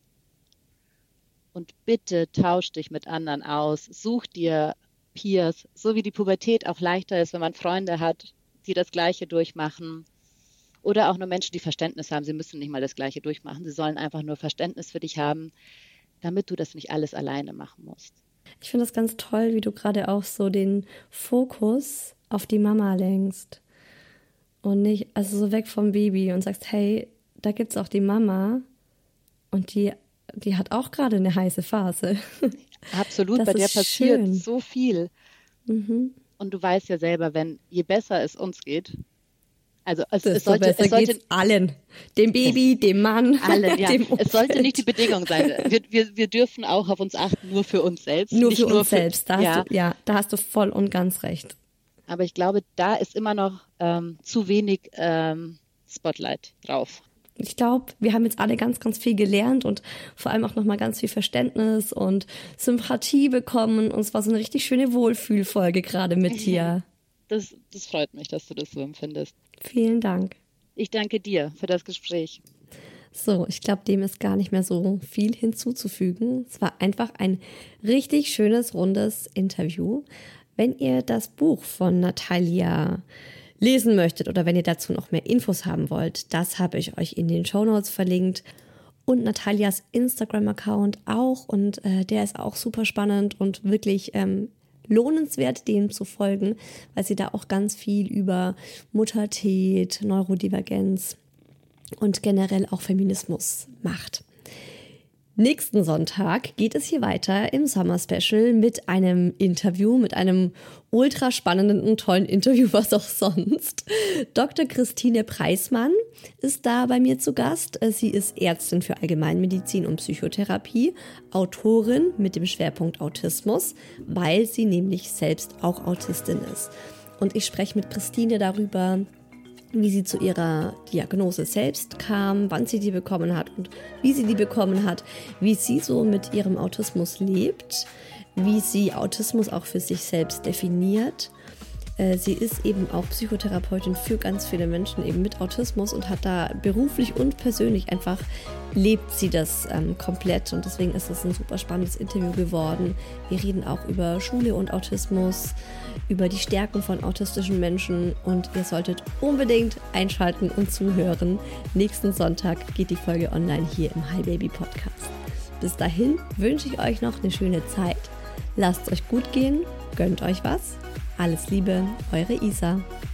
Und bitte tausch dich mit anderen aus, such dir Peers, so wie die Pubertät auch leichter ist, wenn man Freunde hat, die das Gleiche durchmachen. Oder auch nur Menschen, die Verständnis haben. Sie müssen nicht mal das Gleiche durchmachen. Sie sollen einfach nur Verständnis für dich haben, damit du das nicht alles alleine machen musst. Ich finde das ganz toll, wie du gerade auch so den Fokus auf die Mama lenkst. Und nicht, also so weg vom Baby und sagst, hey, da gibt es auch die Mama und die, die hat auch gerade eine heiße Phase. Absolut, Das bei der ist passiert schön. so viel. Mhm. Und du weißt ja selber, wenn je besser es uns geht, also es, es Desto sollte, besser es sollte geht's allen. Dem Baby, dem Mann, allen, ja. dem Es sollte Umfeld. nicht die Bedingung sein. Wir, wir, wir dürfen auch auf uns achten, nur für uns selbst. Nur nicht für nur uns selbst. Da ja. hast du, ja, da hast du voll und ganz recht. Aber ich glaube, da ist immer noch ähm, zu wenig ähm, Spotlight drauf. Ich glaube, wir haben jetzt alle ganz, ganz viel gelernt und vor allem auch nochmal ganz viel Verständnis und Sympathie bekommen. Und es war so eine richtig schöne Wohlfühlfolge gerade mit dir. Das, das freut mich, dass du das so empfindest. Vielen Dank. Ich danke dir für das Gespräch. So, ich glaube, dem ist gar nicht mehr so viel hinzuzufügen. Es war einfach ein richtig schönes, rundes Interview. Wenn ihr das Buch von Natalia lesen möchtet oder wenn ihr dazu noch mehr Infos haben wollt, das habe ich euch in den Shownotes verlinkt. Und Natalias Instagram-Account auch. Und äh, der ist auch super spannend und wirklich ähm, lohnenswert, dem zu folgen, weil sie da auch ganz viel über Muttertät, Neurodivergenz und generell auch Feminismus macht. Nächsten Sonntag geht es hier weiter im Summer Special mit einem Interview, mit einem ultra spannenden und tollen Interview, was auch sonst. Doktor Christine Preismann ist da bei mir zu Gast. Sie ist Ärztin für Allgemeinmedizin und Psychotherapie, Autorin mit dem Schwerpunkt Autismus, weil sie nämlich selbst auch Autistin ist. Und ich spreche mit Christine darüber, wie sie zu ihrer Diagnose selbst kam, wann sie die bekommen hat und wie sie die bekommen hat, wie sie so mit ihrem Autismus lebt, wie sie Autismus auch für sich selbst definiert. Sie ist eben auch Psychotherapeutin für ganz viele Menschen eben mit Autismus und hat da beruflich und persönlich einfach, lebt sie das ähm, komplett und deswegen ist es ein super spannendes Interview geworden. Wir reden auch über Schule und Autismus, über die Stärken von autistischen Menschen und ihr solltet unbedingt einschalten und zuhören. Nächsten Sonntag geht die Folge online hier im Hi Baby Podcast. Bis dahin wünsche ich euch noch eine schöne Zeit. Lasst es euch gut gehen, gönnt euch was. Alles Liebe, eure Isa.